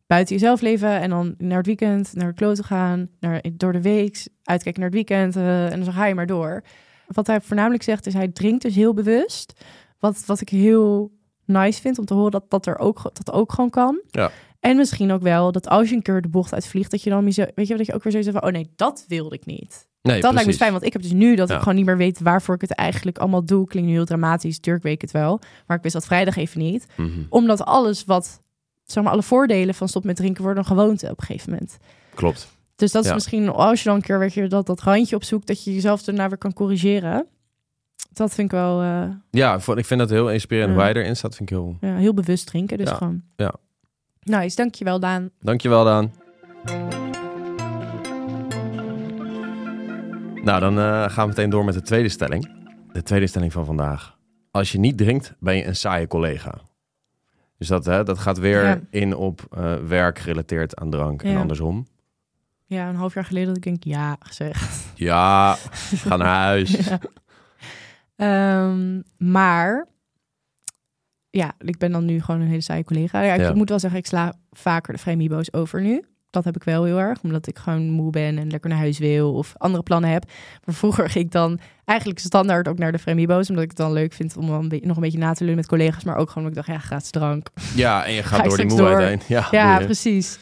Speaker 2: buiten jezelf leven en dan naar het weekend, naar de kloten gaan, naar, door de week, uitkijken naar het weekend uh, en dan ga je maar door. Wat hij voornamelijk zegt is, hij drinkt dus heel bewust. Wat, wat ik heel nice vind om te horen dat dat er ook, dat ook gewoon kan.
Speaker 3: Ja.
Speaker 2: En misschien ook wel dat als je een keer de bocht uitvliegt, dat je dan, weet je, dat je ook weer zo zegt van, oh nee, dat wilde ik niet.
Speaker 3: Nee,
Speaker 2: dat lijkt me fijn, want ik heb dus nu dat
Speaker 3: ja.
Speaker 2: ik gewoon niet meer weet waarvoor ik het eigenlijk allemaal doe. Klinkt nu heel dramatisch, natuurlijk weet ik het wel. Maar ik wist dat vrijdag even niet.
Speaker 3: Mm-hmm.
Speaker 2: Omdat alles wat, zeg maar, alle voordelen van stop met drinken worden een gewoonte op een gegeven moment.
Speaker 3: Klopt.
Speaker 2: Dus dat is
Speaker 3: ja.
Speaker 2: misschien, als je dan een keer weet je, dat, dat randje opzoekt, dat je jezelf daarna weer kan corrigeren. Dat vind ik wel... Uh,
Speaker 3: ja, ik vind dat heel inspirerend.
Speaker 2: Ja.
Speaker 3: Waar je erin staat, vind ik heel...
Speaker 2: Ja, heel bewust drinken, dus
Speaker 3: ja.
Speaker 2: gewoon...
Speaker 3: Ja.
Speaker 2: Nice, dankjewel Daan.
Speaker 3: Dankjewel Daan. Nou, dan uh, gaan we meteen door met de tweede stelling. De tweede stelling van vandaag. Als je niet drinkt, ben je een saaie collega. Dus dat, hè, dat gaat weer ja. in op uh, werk gerelateerd aan drank en ja. andersom.
Speaker 2: Ja, een half jaar geleden dat ik denk, ja, gezegd.
Speaker 3: Ja, ga naar huis.
Speaker 2: ja. Um, maar, ja, ik ben dan nu gewoon een hele saaie collega. Ja, ik ja. moet wel zeggen, ik sla vaker de vrijmibo's over nu. Dat heb ik wel heel erg, omdat ik gewoon moe ben en lekker naar huis wil of andere plannen heb. Maar vroeger ging ik dan eigenlijk standaard ook naar de vrijmibo's, omdat ik het dan leuk vind om dan nog een beetje na te leunen met collega's, maar ook gewoon omdat ik dacht, ja, gratis drank.
Speaker 3: Ja, en je gaat Ga door die moeheid heen. Ja,
Speaker 2: ja precies.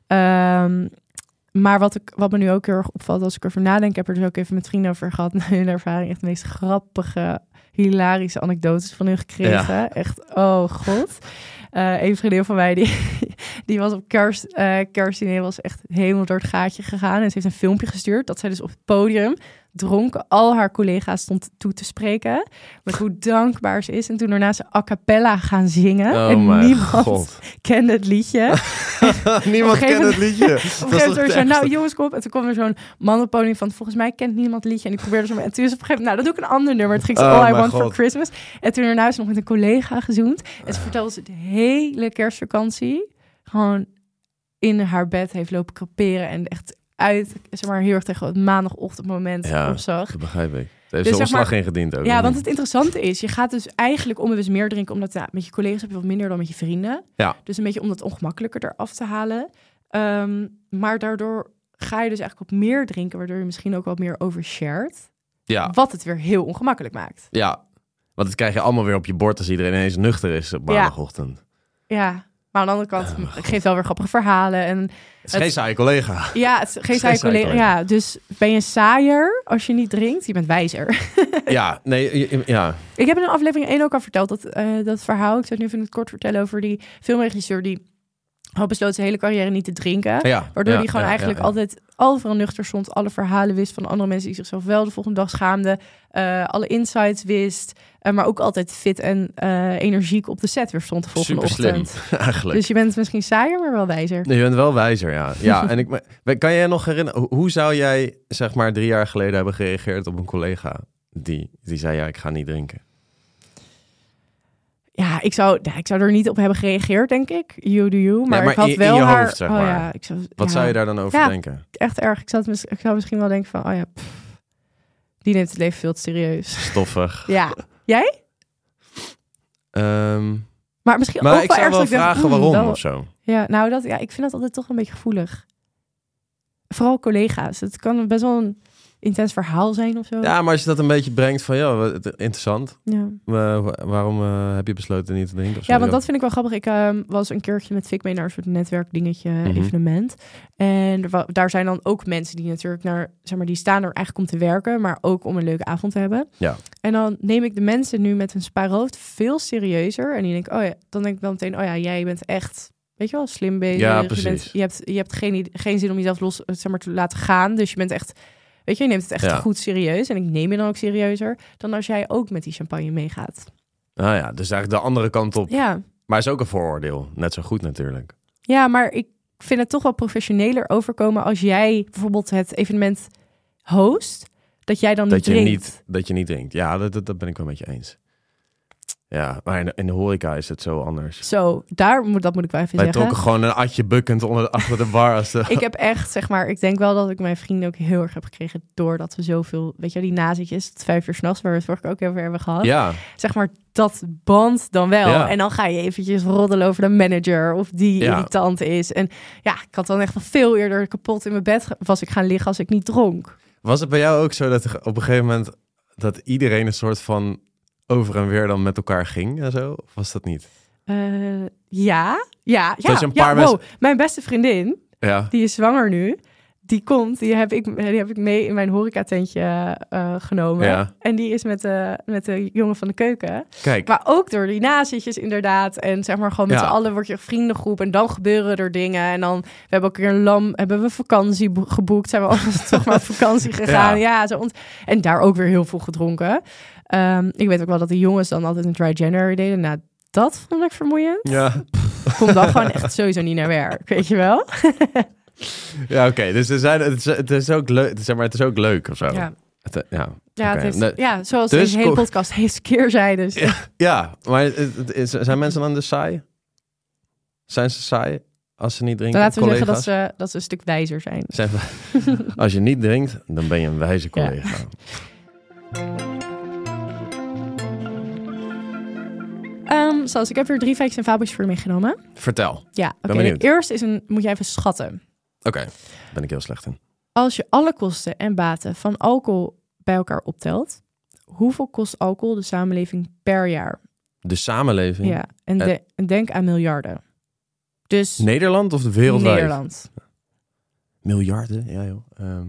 Speaker 2: Um, maar wat, ik, wat me nu ook heel erg opvalt als ik erover nadenk, ik heb er dus ook even met vrienden over gehad, hun ervaring, echt de meest grappige, hilarische anekdotes van hun gekregen. Ja. Echt, oh god. Uh, een vriendin van mij, die, die was op kerst, uh, kerstdiner, was echt helemaal door het gaatje gegaan. En ze heeft een filmpje gestuurd dat zij dus op het podium dronken al haar collega's stond toe te spreken. Met hoe dankbaar ze is. En toen daarna ze a cappella gaan zingen.
Speaker 3: Oh
Speaker 2: en niemand
Speaker 3: God.
Speaker 2: kende het liedje.
Speaker 3: niemand kende het liedje.
Speaker 2: Op een gegeven moment zei, nou jongens, kom op. En toen kwam er zo'n man op het podium van, volgens mij kent niemand het liedje. En ik probeerde zo, en toen is op een gegeven moment, nou, dat doe ik een ander nummer. Het ging zo,
Speaker 3: oh,
Speaker 2: All I Want
Speaker 3: God.
Speaker 2: for Christmas. En toen daarna is ze nog met een collega gezoend. En ze vertelde ze de hele kerstvakantie gewoon in haar bed heeft lopen kraperen en echt uit, zeg maar, heel erg tegen het maandagochtendmoment
Speaker 3: ja,
Speaker 2: opzag.
Speaker 3: Dat begrijp ik. Het heeft
Speaker 2: dus
Speaker 3: zo'n
Speaker 2: zeg maar,
Speaker 3: slag ingediend ook.
Speaker 2: Ja, want het interessante is, je gaat dus eigenlijk onbewust meer drinken, omdat ja, met je collega's heb je wat minder dan met je vrienden.
Speaker 3: Ja.
Speaker 2: Dus een beetje om dat ongemakkelijker eraf te halen. Um, maar daardoor ga je dus eigenlijk wat meer drinken, waardoor je misschien ook wat meer overshared.
Speaker 3: Ja.
Speaker 2: Wat het weer heel ongemakkelijk maakt.
Speaker 3: Ja, want dat krijg je allemaal weer op je bord als iedereen ineens nuchter is op maandagochtend.
Speaker 2: Ja, ja. Maar aan de andere kant, oh, het geeft wel weer grappige verhalen. En
Speaker 3: het is het, geen saaie collega.
Speaker 2: Ja, het is geen saaie collega. Ja, dus ben je saaier als je niet drinkt? Je bent wijzer.
Speaker 3: Ja, nee, ja.
Speaker 2: Ik heb in aflevering één ook al verteld, dat, uh, dat verhaal. Ik zou het nu even in het kort vertellen over die filmregisseur die had besloten zijn hele carrière niet te drinken.
Speaker 3: Ja,
Speaker 2: waardoor
Speaker 3: ja,
Speaker 2: hij gewoon
Speaker 3: ja,
Speaker 2: eigenlijk
Speaker 3: ja, ja.
Speaker 2: altijd overal nuchter stond. Alle verhalen wist van andere mensen die zichzelf wel de volgende dag schaamden. Uh, alle insights wist. Uh, maar ook altijd fit en uh, energiek op de set weer stond de volgende
Speaker 3: Super
Speaker 2: ochtend.
Speaker 3: Slim, eigenlijk.
Speaker 2: Dus je bent misschien saaier, maar wel wijzer.
Speaker 3: Nee, je bent wel wijzer, ja. Ja, en ik, kan je je nog herinneren, hoe zou jij, zeg maar, drie jaar geleden hebben gereageerd op een collega die, die zei, ja, ik ga niet drinken?
Speaker 2: Ja, ik zou, ja, ik zou er niet op hebben gereageerd, denk ik. You do you. Maar,
Speaker 3: nee, maar
Speaker 2: ik had
Speaker 3: in,
Speaker 2: wel
Speaker 3: in je
Speaker 2: haar...
Speaker 3: hoofd, zeg
Speaker 2: oh,
Speaker 3: maar.
Speaker 2: Ja, ik zou,
Speaker 3: Wat
Speaker 2: ja.
Speaker 3: zou je daar dan over
Speaker 2: ja,
Speaker 3: denken?
Speaker 2: Echt erg. Ik zou, het, ik zou misschien wel denken van, oh ja, pff, die neemt het leven veel te serieus.
Speaker 3: Stoffig.
Speaker 2: Ja. Jij?
Speaker 3: Um,
Speaker 2: maar misschien
Speaker 3: maar
Speaker 2: ook
Speaker 3: ik
Speaker 2: wel
Speaker 3: zou
Speaker 2: erg
Speaker 3: wel vragen denk, waarom wel, of zo.
Speaker 2: Ja, nou, dat, ja, ik vind dat altijd toch een beetje gevoelig. Vooral collega's. Het kan best wel een intens verhaal zijn of zo.
Speaker 3: Ja, maar als je dat een beetje brengt van, ja, interessant.
Speaker 2: Ja.
Speaker 3: Uh, waarom uh, heb je besloten niet te drinken? Of zo?
Speaker 2: Ja, want dat vind ik wel grappig. Ik uh, was een keertje met Fik mee naar een soort netwerkdingetje, mm-hmm. evenement. En er, daar zijn dan ook mensen die natuurlijk naar, zeg maar, die staan er eigenlijk om te werken, maar ook om een leuke avond te hebben.
Speaker 3: Ja.
Speaker 2: En dan neem ik de mensen nu met een spaarhoofd veel serieuzer. En die denk, oh ja, dan denk ik dan meteen, oh ja, jij bent echt, weet je wel, slim bezig.
Speaker 3: Ja,
Speaker 2: je, bent, je hebt, je hebt geen, geen zin om jezelf los, zeg maar, te laten gaan. Dus je bent echt, weet je, je neemt het echt ja. goed serieus. En ik neem je dan ook serieuzer dan als jij ook met die champagne meegaat.
Speaker 3: Ah ja, dus eigenlijk de andere kant op.
Speaker 2: Ja.
Speaker 3: Maar is ook een vooroordeel. Net zo goed natuurlijk.
Speaker 2: Ja, maar ik vind het toch wel professioneler overkomen als jij bijvoorbeeld het evenement host, dat jij dan
Speaker 3: dat
Speaker 2: niet
Speaker 3: je
Speaker 2: drinkt.
Speaker 3: Niet, dat je niet drinkt. Ja, dat, dat, dat ben ik wel met je eens. Ja, maar in de, in de horeca is het zo anders.
Speaker 2: Zo, daar moet, dat moet ik wel even
Speaker 3: Wij
Speaker 2: zeggen.
Speaker 3: trokken gewoon een atje bukkend onder, achter de bar. Als de...
Speaker 2: Ik heb echt, zeg maar, ik denk wel dat ik mijn vrienden ook heel erg heb gekregen doordat we zoveel, weet je, die nazitjes tot vijf uur 's nachts, waar we het vorige keer ook over hebben gehad.
Speaker 3: Ja.
Speaker 2: Zeg maar, dat band dan wel.
Speaker 3: Ja.
Speaker 2: En dan ga je eventjes roddelen over de manager of die
Speaker 3: Ja.
Speaker 2: irritant is. En ja, ik had dan echt wel veel eerder kapot in mijn bed ge- was ik gaan liggen als ik niet dronk.
Speaker 3: Was het bij jou ook zo dat er op een gegeven moment dat iedereen een soort van over en weer dan met elkaar ging en zo? Of was dat niet?
Speaker 2: Uh, ja, ja, ja.
Speaker 3: Dat je een
Speaker 2: ja
Speaker 3: paar
Speaker 2: wow.
Speaker 3: mensen-
Speaker 2: Mijn beste vriendin,
Speaker 3: Ja.
Speaker 2: die is zwanger nu. Die komt, die heb ik, die heb ik mee in mijn horecatentje uh, genomen.
Speaker 3: Ja.
Speaker 2: En die is met de, met de jongen van de keuken.
Speaker 3: Kijk,
Speaker 2: Maar ook door die nazitjes inderdaad. En zeg maar gewoon met
Speaker 3: Ja.
Speaker 2: z'n allen word je een vriendengroep. En dan gebeuren er dingen. En dan we hebben ook weer een lam, hebben we vakantie bo- geboekt. Zijn we alvast toch maar op vakantie gegaan. Ja,
Speaker 3: Ja.
Speaker 2: zo ont- en daar ook weer heel veel gedronken. Um, ik weet ook wel dat de jongens dan altijd een dry January deden. Nou, dat vond ik vermoeiend.
Speaker 3: ja,
Speaker 2: Kom dan gewoon echt sowieso niet naar werk, weet je wel?
Speaker 3: ja oké. Dus er zijn, het, is, het, is ook leuk, zeg maar, het is ook leuk of zo.
Speaker 2: Ja,
Speaker 3: Het, ja.
Speaker 2: ja, het
Speaker 3: Oké.
Speaker 2: heeft,
Speaker 3: Nee,
Speaker 2: ja zoals
Speaker 3: dus
Speaker 2: deze hele
Speaker 3: ko-
Speaker 2: podcast heeft keerzijdes.
Speaker 3: Ja, ja, maar het, het is, zijn mensen dan dus saai? Zijn ze saai als ze niet drinken?
Speaker 2: Dan laten we
Speaker 3: collega's?
Speaker 2: zeggen dat ze, dat ze een stuk wijzer zijn.
Speaker 3: Zijn we- als je niet drinkt, dan ben je een wijze
Speaker 2: Ja.
Speaker 3: collega.
Speaker 2: Um, zoals ik heb weer drie feitjes en fabeltjes voor je meegenomen.
Speaker 3: Vertel.
Speaker 2: Ja, oké.
Speaker 3: Ben benieuwd.
Speaker 2: De eerste is een, moet je even schatten.
Speaker 3: Oké, daar ben ik heel slecht in.
Speaker 2: Als je alle kosten en baten van alcohol bij elkaar optelt, hoeveel kost alcohol de samenleving per jaar?
Speaker 3: De samenleving?
Speaker 2: Ja, en,
Speaker 3: Eh.
Speaker 2: de, en denk aan miljarden. Dus
Speaker 3: Nederland of de wereldwijd?
Speaker 2: Nederland.
Speaker 3: Miljarden? Ja joh. Ehm.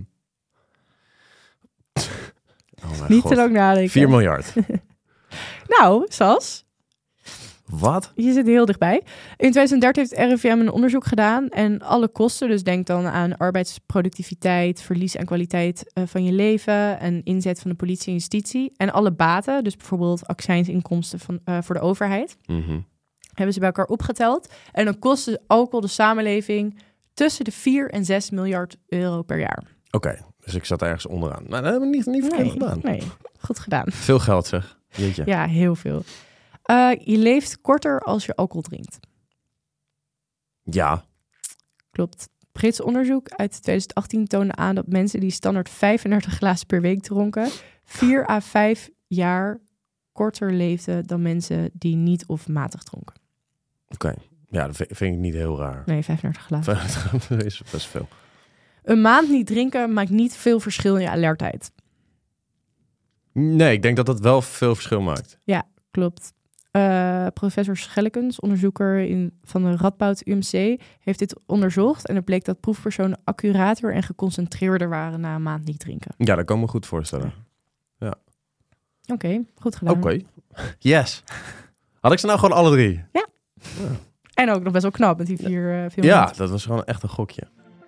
Speaker 3: Oh mijn
Speaker 2: Niet
Speaker 3: god.
Speaker 2: te lang nadenken.
Speaker 3: vier miljard.
Speaker 2: Nou, Sas,
Speaker 3: Wat?
Speaker 2: je zit heel dichtbij. In twintig dertien heeft het R I V M een onderzoek gedaan en alle kosten, dus denk dan aan arbeidsproductiviteit, verlies aan kwaliteit uh, van je leven en inzet van de politie en justitie en alle baten, dus bijvoorbeeld accijnsinkomsten van, uh, voor de overheid,
Speaker 3: Mhm.
Speaker 2: hebben ze bij elkaar opgeteld. En dan kost alcohol de samenleving tussen de vier en zes miljard euro per jaar.
Speaker 3: Oké, dus ik zat ergens onderaan. Maar dat hebben we niet, niet verkeerd
Speaker 2: Nee,
Speaker 3: gedaan.
Speaker 2: nee, goed gedaan.
Speaker 3: Veel geld zeg. Jeetje.
Speaker 2: Ja, heel veel. Uh, je leeft korter als je alcohol drinkt.
Speaker 3: Ja.
Speaker 2: Klopt. Brits onderzoek uit twintig achttien toonde aan dat mensen die standaard vijfendertig glazen per week dronken, vier à vijf jaar korter leefden dan mensen die niet of matig dronken.
Speaker 3: Oké. Ja, dat vind vind ik niet heel raar.
Speaker 2: Nee, vijfendertig glazen.
Speaker 3: Dat is best veel.
Speaker 2: Een maand niet drinken maakt niet veel verschil in je alertheid.
Speaker 3: Nee, ik denk dat dat wel veel verschil maakt.
Speaker 2: Ja, klopt. Uh, professor Schellekens, onderzoeker in, van de Radboud U M C, heeft dit onderzocht. En het bleek dat proefpersonen accurater en geconcentreerder waren na een maand niet drinken.
Speaker 3: Ja, dat kan ik me goed voorstellen.
Speaker 2: Oké, okay, goed gedaan.
Speaker 3: Oké. Okay. Yes. Had ik ze nou gewoon alle drie?
Speaker 2: Ja.
Speaker 3: Ja.
Speaker 2: En ook nog best wel knap met die vier uh,
Speaker 3: Ja,
Speaker 2: maanden.
Speaker 3: dat was gewoon echt een gokje.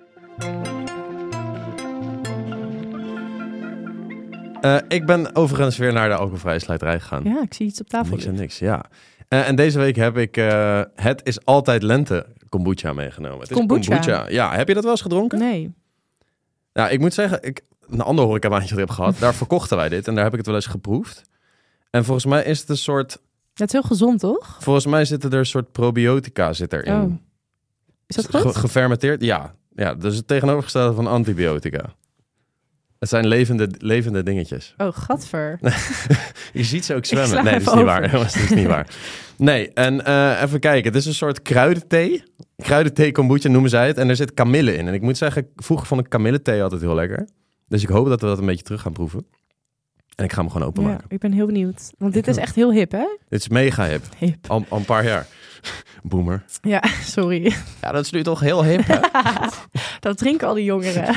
Speaker 3: Uh, ik ben overigens weer naar de alcoholvrije slijterij gegaan.
Speaker 2: Ja, ik zie iets op tafel.
Speaker 3: Niks en niks, ja. Uh, en deze week heb ik uh, Het is altijd lente kombucha meegenomen. Het is
Speaker 2: Kombucha?
Speaker 3: kombucha. Ja, heb je dat wel eens gedronken?
Speaker 2: Nee.
Speaker 3: Nou, ik moet zeggen, ik, een ander horecabaantje dat ik heb gehad, daar verkochten wij dit en daar heb ik het wel eens geproefd. En volgens mij is het een soort...
Speaker 2: Dat is heel gezond, toch?
Speaker 3: Volgens mij zitten er een soort probiotica zit erin.
Speaker 2: Oh. Is dat goed?
Speaker 3: Ge- gefermenteerd, ja. Ja, dus het tegenovergestelde van antibiotica. Het zijn levende, levende dingetjes.
Speaker 2: Oh, gadver.
Speaker 3: Je ziet ze ook
Speaker 2: Ik sla
Speaker 3: zwemmen. Nee, dat is
Speaker 2: even
Speaker 3: niet
Speaker 2: over.
Speaker 3: waar. Jongens, dat is niet waar. Nee, en uh, even kijken. Het is een soort kruidenthee. Kruidenthee kombucha noemen zij het. En er zit kamille in. En ik moet zeggen, vroeger vond ik kamillethee altijd heel lekker. Dus ik hoop dat we dat een beetje terug gaan proeven. En ik ga hem gewoon
Speaker 2: Ja,
Speaker 3: openmaken.
Speaker 2: ik ben heel benieuwd. Want dit
Speaker 3: Ik
Speaker 2: is
Speaker 3: ook.
Speaker 2: echt heel hip, hè?
Speaker 3: Dit is mega hip.
Speaker 2: Hip.
Speaker 3: Al, al een paar jaar. Boomer.
Speaker 2: Ja, sorry.
Speaker 3: Ja, dat is nu toch heel hip, hè?
Speaker 2: Dat drinken al die jongeren.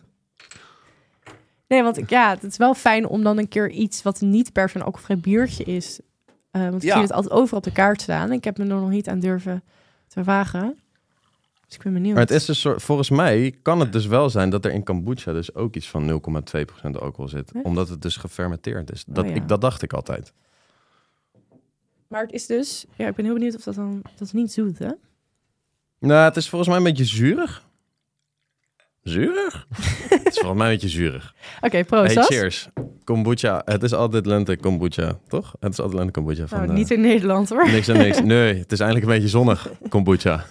Speaker 2: Nee, want ik, ja, het is wel fijn om dan een keer iets wat niet per se een alcoholvrij biertje is. Uh, want ik
Speaker 3: Ja.
Speaker 2: zie het altijd overal op de kaart staan. Ik heb me er nog niet aan durven te wagen. Dus ik ben benieuwd.
Speaker 3: Maar het is een soort, volgens mij kan het dus wel zijn dat er in kombucha dus ook iets van nul komma twee procent alcohol zit.
Speaker 2: Echt?
Speaker 3: Omdat het dus gefermenteerd is. Dat,
Speaker 2: Oh, ja.
Speaker 3: ik, dat dacht ik altijd.
Speaker 2: Maar het is dus... Ja, ik ben heel benieuwd of dat dan... Dat is niet zoet, hè?
Speaker 3: Nou, het is volgens mij een beetje zuurig. Zuurig? Het is volgens mij een beetje zuurig.
Speaker 2: Oké, proost.
Speaker 3: Hey,
Speaker 2: Sas.
Speaker 3: cheers. kombucha. Het is altijd lente kombucha, toch? Het is altijd lente kombucha. Van,
Speaker 2: Nou,
Speaker 3: uh,
Speaker 2: niet in Nederland hoor.
Speaker 3: Niks en niks. Nee, het is eindelijk een beetje zonnig kombucha.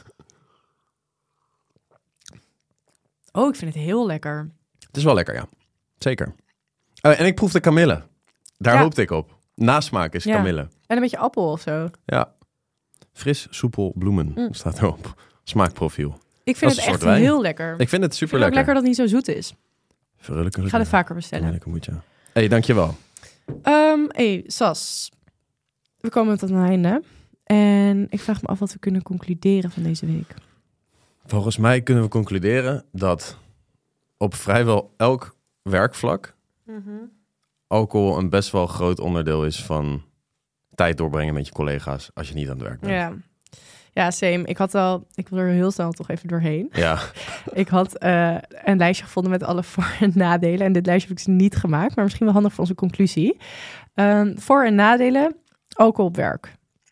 Speaker 2: Oh, ik vind het heel lekker.
Speaker 3: Het is wel lekker, ja. Zeker. Uh, en ik proefde kamille. Daar
Speaker 2: Ja.
Speaker 3: hoopte ik op. Nasmaak is
Speaker 2: Ja.
Speaker 3: kamille.
Speaker 2: En een beetje appel of zo.
Speaker 3: Ja. Fris, soepel, bloemen
Speaker 2: Mm.
Speaker 3: staat erop. Smaakprofiel.
Speaker 2: Ik vind
Speaker 3: Als
Speaker 2: het
Speaker 3: een
Speaker 2: echt
Speaker 3: soort wijn.
Speaker 2: heel lekker.
Speaker 3: Ik vind het
Speaker 2: Ik
Speaker 3: super
Speaker 2: vind het ook
Speaker 3: lekker.
Speaker 2: lekker dat het niet zo zoet is.
Speaker 3: Verrukkelijk.
Speaker 2: Ik ga het vaker bestellen.
Speaker 3: Kamille kombucha. Hey, dankjewel.
Speaker 2: Um, hey, Sas. We komen tot een einde. En ik vraag me af wat we kunnen concluderen van deze week.
Speaker 3: Volgens mij kunnen we concluderen dat op vrijwel elk werkvlak alcohol een best wel groot onderdeel is van tijd doorbrengen met je collega's als je niet aan het werk bent.
Speaker 2: Ja. Ja, same. Ik had al, ik wil er heel snel toch even doorheen.
Speaker 3: Ja.
Speaker 2: Ik had uh, een lijstje gevonden met alle voor- en nadelen. En dit lijstje heb ik dus niet gemaakt, maar misschien wel handig voor onze conclusie. Um, voor- en nadelen, alcohol op werk.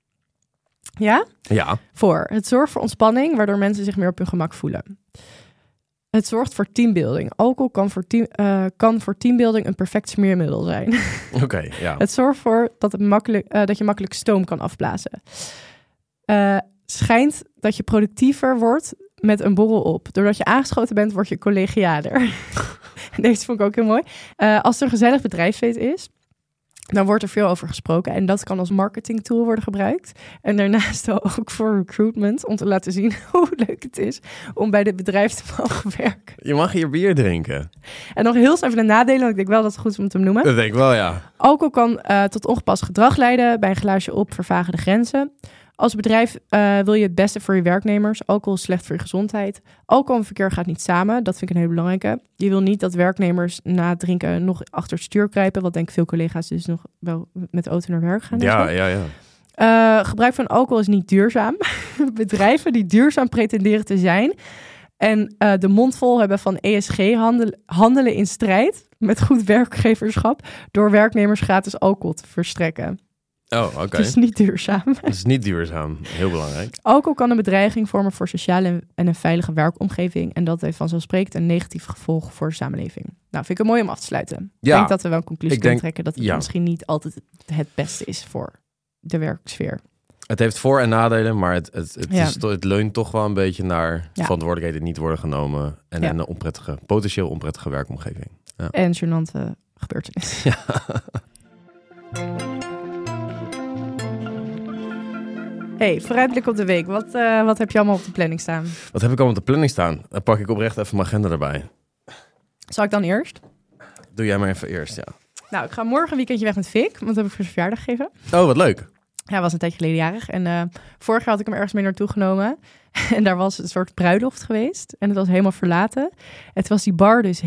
Speaker 2: Ja?
Speaker 3: Ja.
Speaker 2: Voor. Het zorgt voor ontspanning, waardoor mensen zich meer op hun gemak voelen. Het zorgt voor teambuilding. Alcohol kan voor, team, uh, kan voor teambuilding een perfect smeermiddel zijn.
Speaker 3: Oké, okay, ja.
Speaker 2: Het zorgt ervoor dat, het makkelijk, uh, dat je makkelijk stoom kan afblazen. Uh, schijnt dat je productiever wordt met een borrel op. Doordat je aangeschoten bent, word je collegialer. Deze vond ik ook heel mooi. Uh, als er een gezellig bedrijfsfeest is, dan wordt er veel over gesproken. En dat kan als marketingtool worden gebruikt. En daarnaast ook voor recruitment, om te laten zien hoe leuk het is om bij dit bedrijf te mogen werken.
Speaker 3: Je mag hier bier drinken.
Speaker 2: En nog heel snel even de nadelen, want ik denk wel dat het goed is om te noemen.
Speaker 3: Dat denk ik wel, ja.
Speaker 2: Alcohol kan uh, tot ongepast gedrag leiden. Bij een glaasje op vervagen de grenzen. Als bedrijf uh, wil je het beste voor je werknemers. Alcohol is slecht voor je gezondheid. Alcohol en verkeer gaat niet samen. Dat vind ik een hele belangrijke. Je wil niet dat werknemers na het drinken nog achter het stuur kruipen. Wat denk ik veel collega's dus nog wel met de auto naar werk gaan.
Speaker 3: Ja, ja, ja.
Speaker 2: Uh, gebruik van alcohol is niet duurzaam. Bedrijven die duurzaam pretenderen te zijn en uh, de mond vol hebben van E S G handelen, handelen in strijd met goed werkgeverschap door werknemers gratis alcohol te verstrekken.
Speaker 3: Oh, oké. Okay.
Speaker 2: Het is niet duurzaam.
Speaker 3: Het is niet duurzaam. Heel belangrijk.
Speaker 2: Alcohol kan een bedreiging vormen voor sociale en een veilige werkomgeving. En dat heeft vanzelfsprekend een negatief gevolg voor de samenleving. Nou, vind ik het mooi om af te sluiten.
Speaker 3: Ja,
Speaker 2: ik denk dat we wel een conclusie kunnen
Speaker 3: denk,
Speaker 2: trekken dat het
Speaker 3: ja.
Speaker 2: misschien niet altijd het beste is voor de werksfeer.
Speaker 3: Het heeft voor- en nadelen, maar het, het, het,
Speaker 2: Ja.
Speaker 3: is, het leunt toch wel een beetje naar
Speaker 2: Ja.
Speaker 3: verantwoordelijkheden die niet worden genomen. En
Speaker 2: Ja.
Speaker 3: een onprettige, potentieel onprettige werkomgeving. Ja.
Speaker 2: En gênante gebeurtenis.
Speaker 3: Ja.
Speaker 2: Hey, vooruitblik op de week. Wat, uh, wat heb je allemaal op de planning staan?
Speaker 3: Wat heb ik al op de planning staan? Dan pak ik oprecht even mijn agenda erbij.
Speaker 2: Zal ik dan eerst?
Speaker 3: Doe jij maar even eerst, ja.
Speaker 2: Nou, ik ga morgen een weekendje weg met Vic, want dat heb ik voor zijn verjaardag gegeven.
Speaker 3: Oh, wat leuk.
Speaker 2: Hij was een tijdje geleden jarig en uh, vorig jaar had ik hem ergens mee naartoe genomen. En daar was een soort bruiloft geweest en het was helemaal verlaten. Het was die bar dus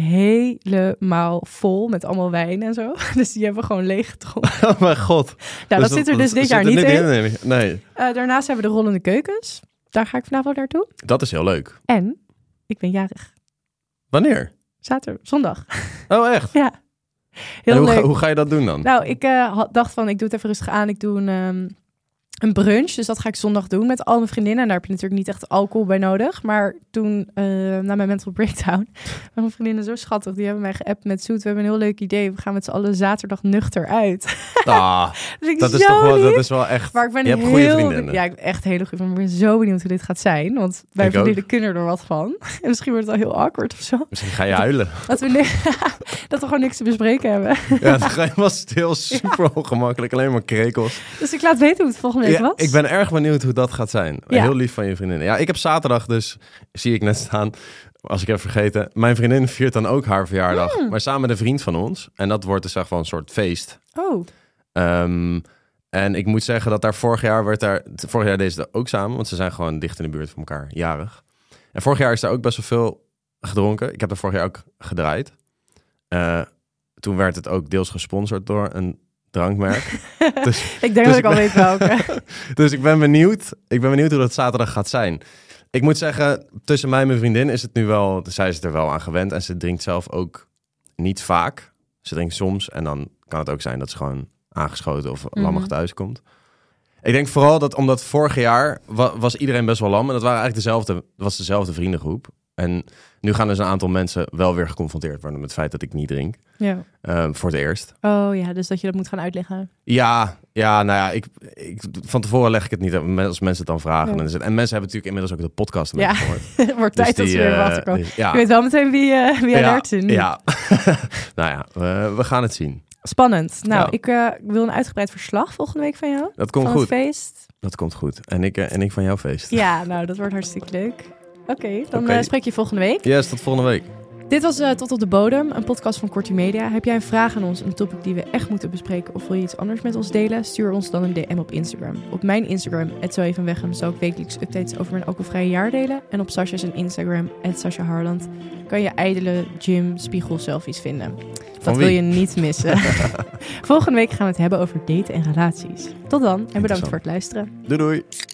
Speaker 2: helemaal vol met allemaal wijn en zo. Dus die hebben we gewoon leeg gedronken.
Speaker 3: Oh mijn god.
Speaker 2: Nou,
Speaker 3: Dus
Speaker 2: dat zit er dus dit
Speaker 3: zit
Speaker 2: jaar
Speaker 3: er
Speaker 2: niet in.
Speaker 3: in. Nee,
Speaker 2: Uh, daarnaast hebben we de rollende keukens. Daar ga ik vanavond wel naartoe.
Speaker 3: dat is heel leuk.
Speaker 2: En ik ben jarig.
Speaker 3: Wanneer?
Speaker 2: Zaterdag, zondag.
Speaker 3: Oh, echt?
Speaker 2: Ja. Heel
Speaker 3: En hoe,
Speaker 2: leuk.
Speaker 3: ga, hoe ga je dat doen dan?
Speaker 2: Nou, ik uh, had, dacht van, ik doe het even rustig aan. Ik doe een, um, een brunch, dus dat ga ik zondag doen met al mijn vriendinnen. En daar heb je natuurlijk niet echt alcohol bij nodig. Maar toen, uh, na mijn mental breakdown, waren mijn vriendinnen zo schattig. Die hebben mij geappt met Zoet. We hebben een heel leuk idee. We gaan met z'n allen zaterdag nuchter uit.
Speaker 3: Ah,
Speaker 2: dat
Speaker 3: dat is toch wel, dat is wel echt...
Speaker 2: Maar ik ben
Speaker 3: je hebt
Speaker 2: heel,
Speaker 3: goede vriendinnen.
Speaker 2: Ja, ik ben echt hele goede. Maar ik ben zo benieuwd hoe dit gaat zijn. Want mijn
Speaker 3: Ik
Speaker 2: vriendinnen kunnen er wat van. En misschien wordt het al heel awkward of zo.
Speaker 3: Misschien ga je huilen.
Speaker 2: Dat we, ni- dat we gewoon niks te bespreken hebben.
Speaker 3: Ja, het was heel super ongemakkelijk. Alleen maar krekels.
Speaker 2: Dus ik laat weten hoe het volgende week
Speaker 3: Ja,
Speaker 2: was.
Speaker 3: ik ben erg benieuwd hoe dat gaat zijn.
Speaker 2: Ja.
Speaker 3: Heel lief van je vriendin. Ja, ik heb zaterdag dus, zie ik net staan, als ik heb vergeten, mijn vriendin viert dan ook haar verjaardag.
Speaker 2: Mm.
Speaker 3: Maar samen met een vriend van ons. En dat wordt dus echt wel een soort feest.
Speaker 2: Oh,
Speaker 3: Um, en ik moet zeggen dat daar vorig jaar werd daar, vorig jaar deze ook samen, want ze zijn gewoon dicht in de buurt van elkaar, jarig. En vorig jaar is daar ook best wel veel gedronken. Ik heb er vorig jaar ook gedraaid. Uh, toen werd het ook deels gesponsord door een drankmerk. dus,
Speaker 2: ik denk
Speaker 3: dus
Speaker 2: dat ik al
Speaker 3: ben,
Speaker 2: weet welke.
Speaker 3: Dus ik ben benieuwd. Ik ben benieuwd hoe dat zaterdag gaat zijn. Ik moet zeggen, tussen mij en mijn vriendin is het nu wel, zij is er wel aan gewend en ze drinkt zelf ook niet vaak. Ze drinkt soms en dan kan het ook zijn dat ze gewoon aangeschoten of
Speaker 2: Mm-hmm.
Speaker 3: lammig thuis komt. Ik denk vooral dat omdat vorig jaar wa- was iedereen best wel lam en dat waren eigenlijk dezelfde, was dezelfde vriendengroep. En nu gaan dus een aantal mensen wel weer geconfronteerd worden met het feit dat ik niet drink.
Speaker 2: Ja.
Speaker 3: Um, voor het eerst.
Speaker 2: Oh ja, dus dat je dat moet gaan uitleggen.
Speaker 3: Ja, ja nou ja, ik, ik, van tevoren leg ik het niet als mensen het dan vragen.
Speaker 2: Ja.
Speaker 3: En, en mensen hebben natuurlijk inmiddels ook de podcast
Speaker 2: Ja,
Speaker 3: gehoord.
Speaker 2: wordt tijd
Speaker 3: dus
Speaker 2: dat ze
Speaker 3: die,
Speaker 2: weer
Speaker 3: uh,
Speaker 2: wat komen.
Speaker 3: dus, ja.
Speaker 2: Je weet wel meteen wie, uh, wie alert
Speaker 3: ja,
Speaker 2: is.
Speaker 3: Ja, nou ja, we, we gaan het zien.
Speaker 2: Spannend. Nou,
Speaker 3: Ja.
Speaker 2: ik uh, wil een uitgebreid verslag volgende week van jou.
Speaker 3: Dat komt
Speaker 2: van
Speaker 3: goed.
Speaker 2: het feest.
Speaker 3: Dat komt goed. En ik, uh, en ik van jouw feest.
Speaker 2: Ja, nou, dat wordt hartstikke leuk. Oké, okay, dan
Speaker 3: Okay.
Speaker 2: uh, spreek je volgende week.
Speaker 3: Yes, tot volgende week.
Speaker 2: Dit was uh, Tot op de Bodem, een podcast van Kortie Media. Heb jij een vraag aan ons, een topic die we echt moeten bespreken... of wil je iets anders met ons delen? Stuur ons dan een D M op Instagram. Op mijn Instagram, at zoevenweghem, zal ik wekelijks updates over mijn alcoholvrije jaar delen. En op Sascha's Instagram, at Sascha Harland, kan je ijdele gym spiegel selfies vinden. Dat wil je niet missen. Volgende week gaan we het hebben over daten en relaties. Tot dan en bedankt voor het luisteren.
Speaker 3: Doei doei.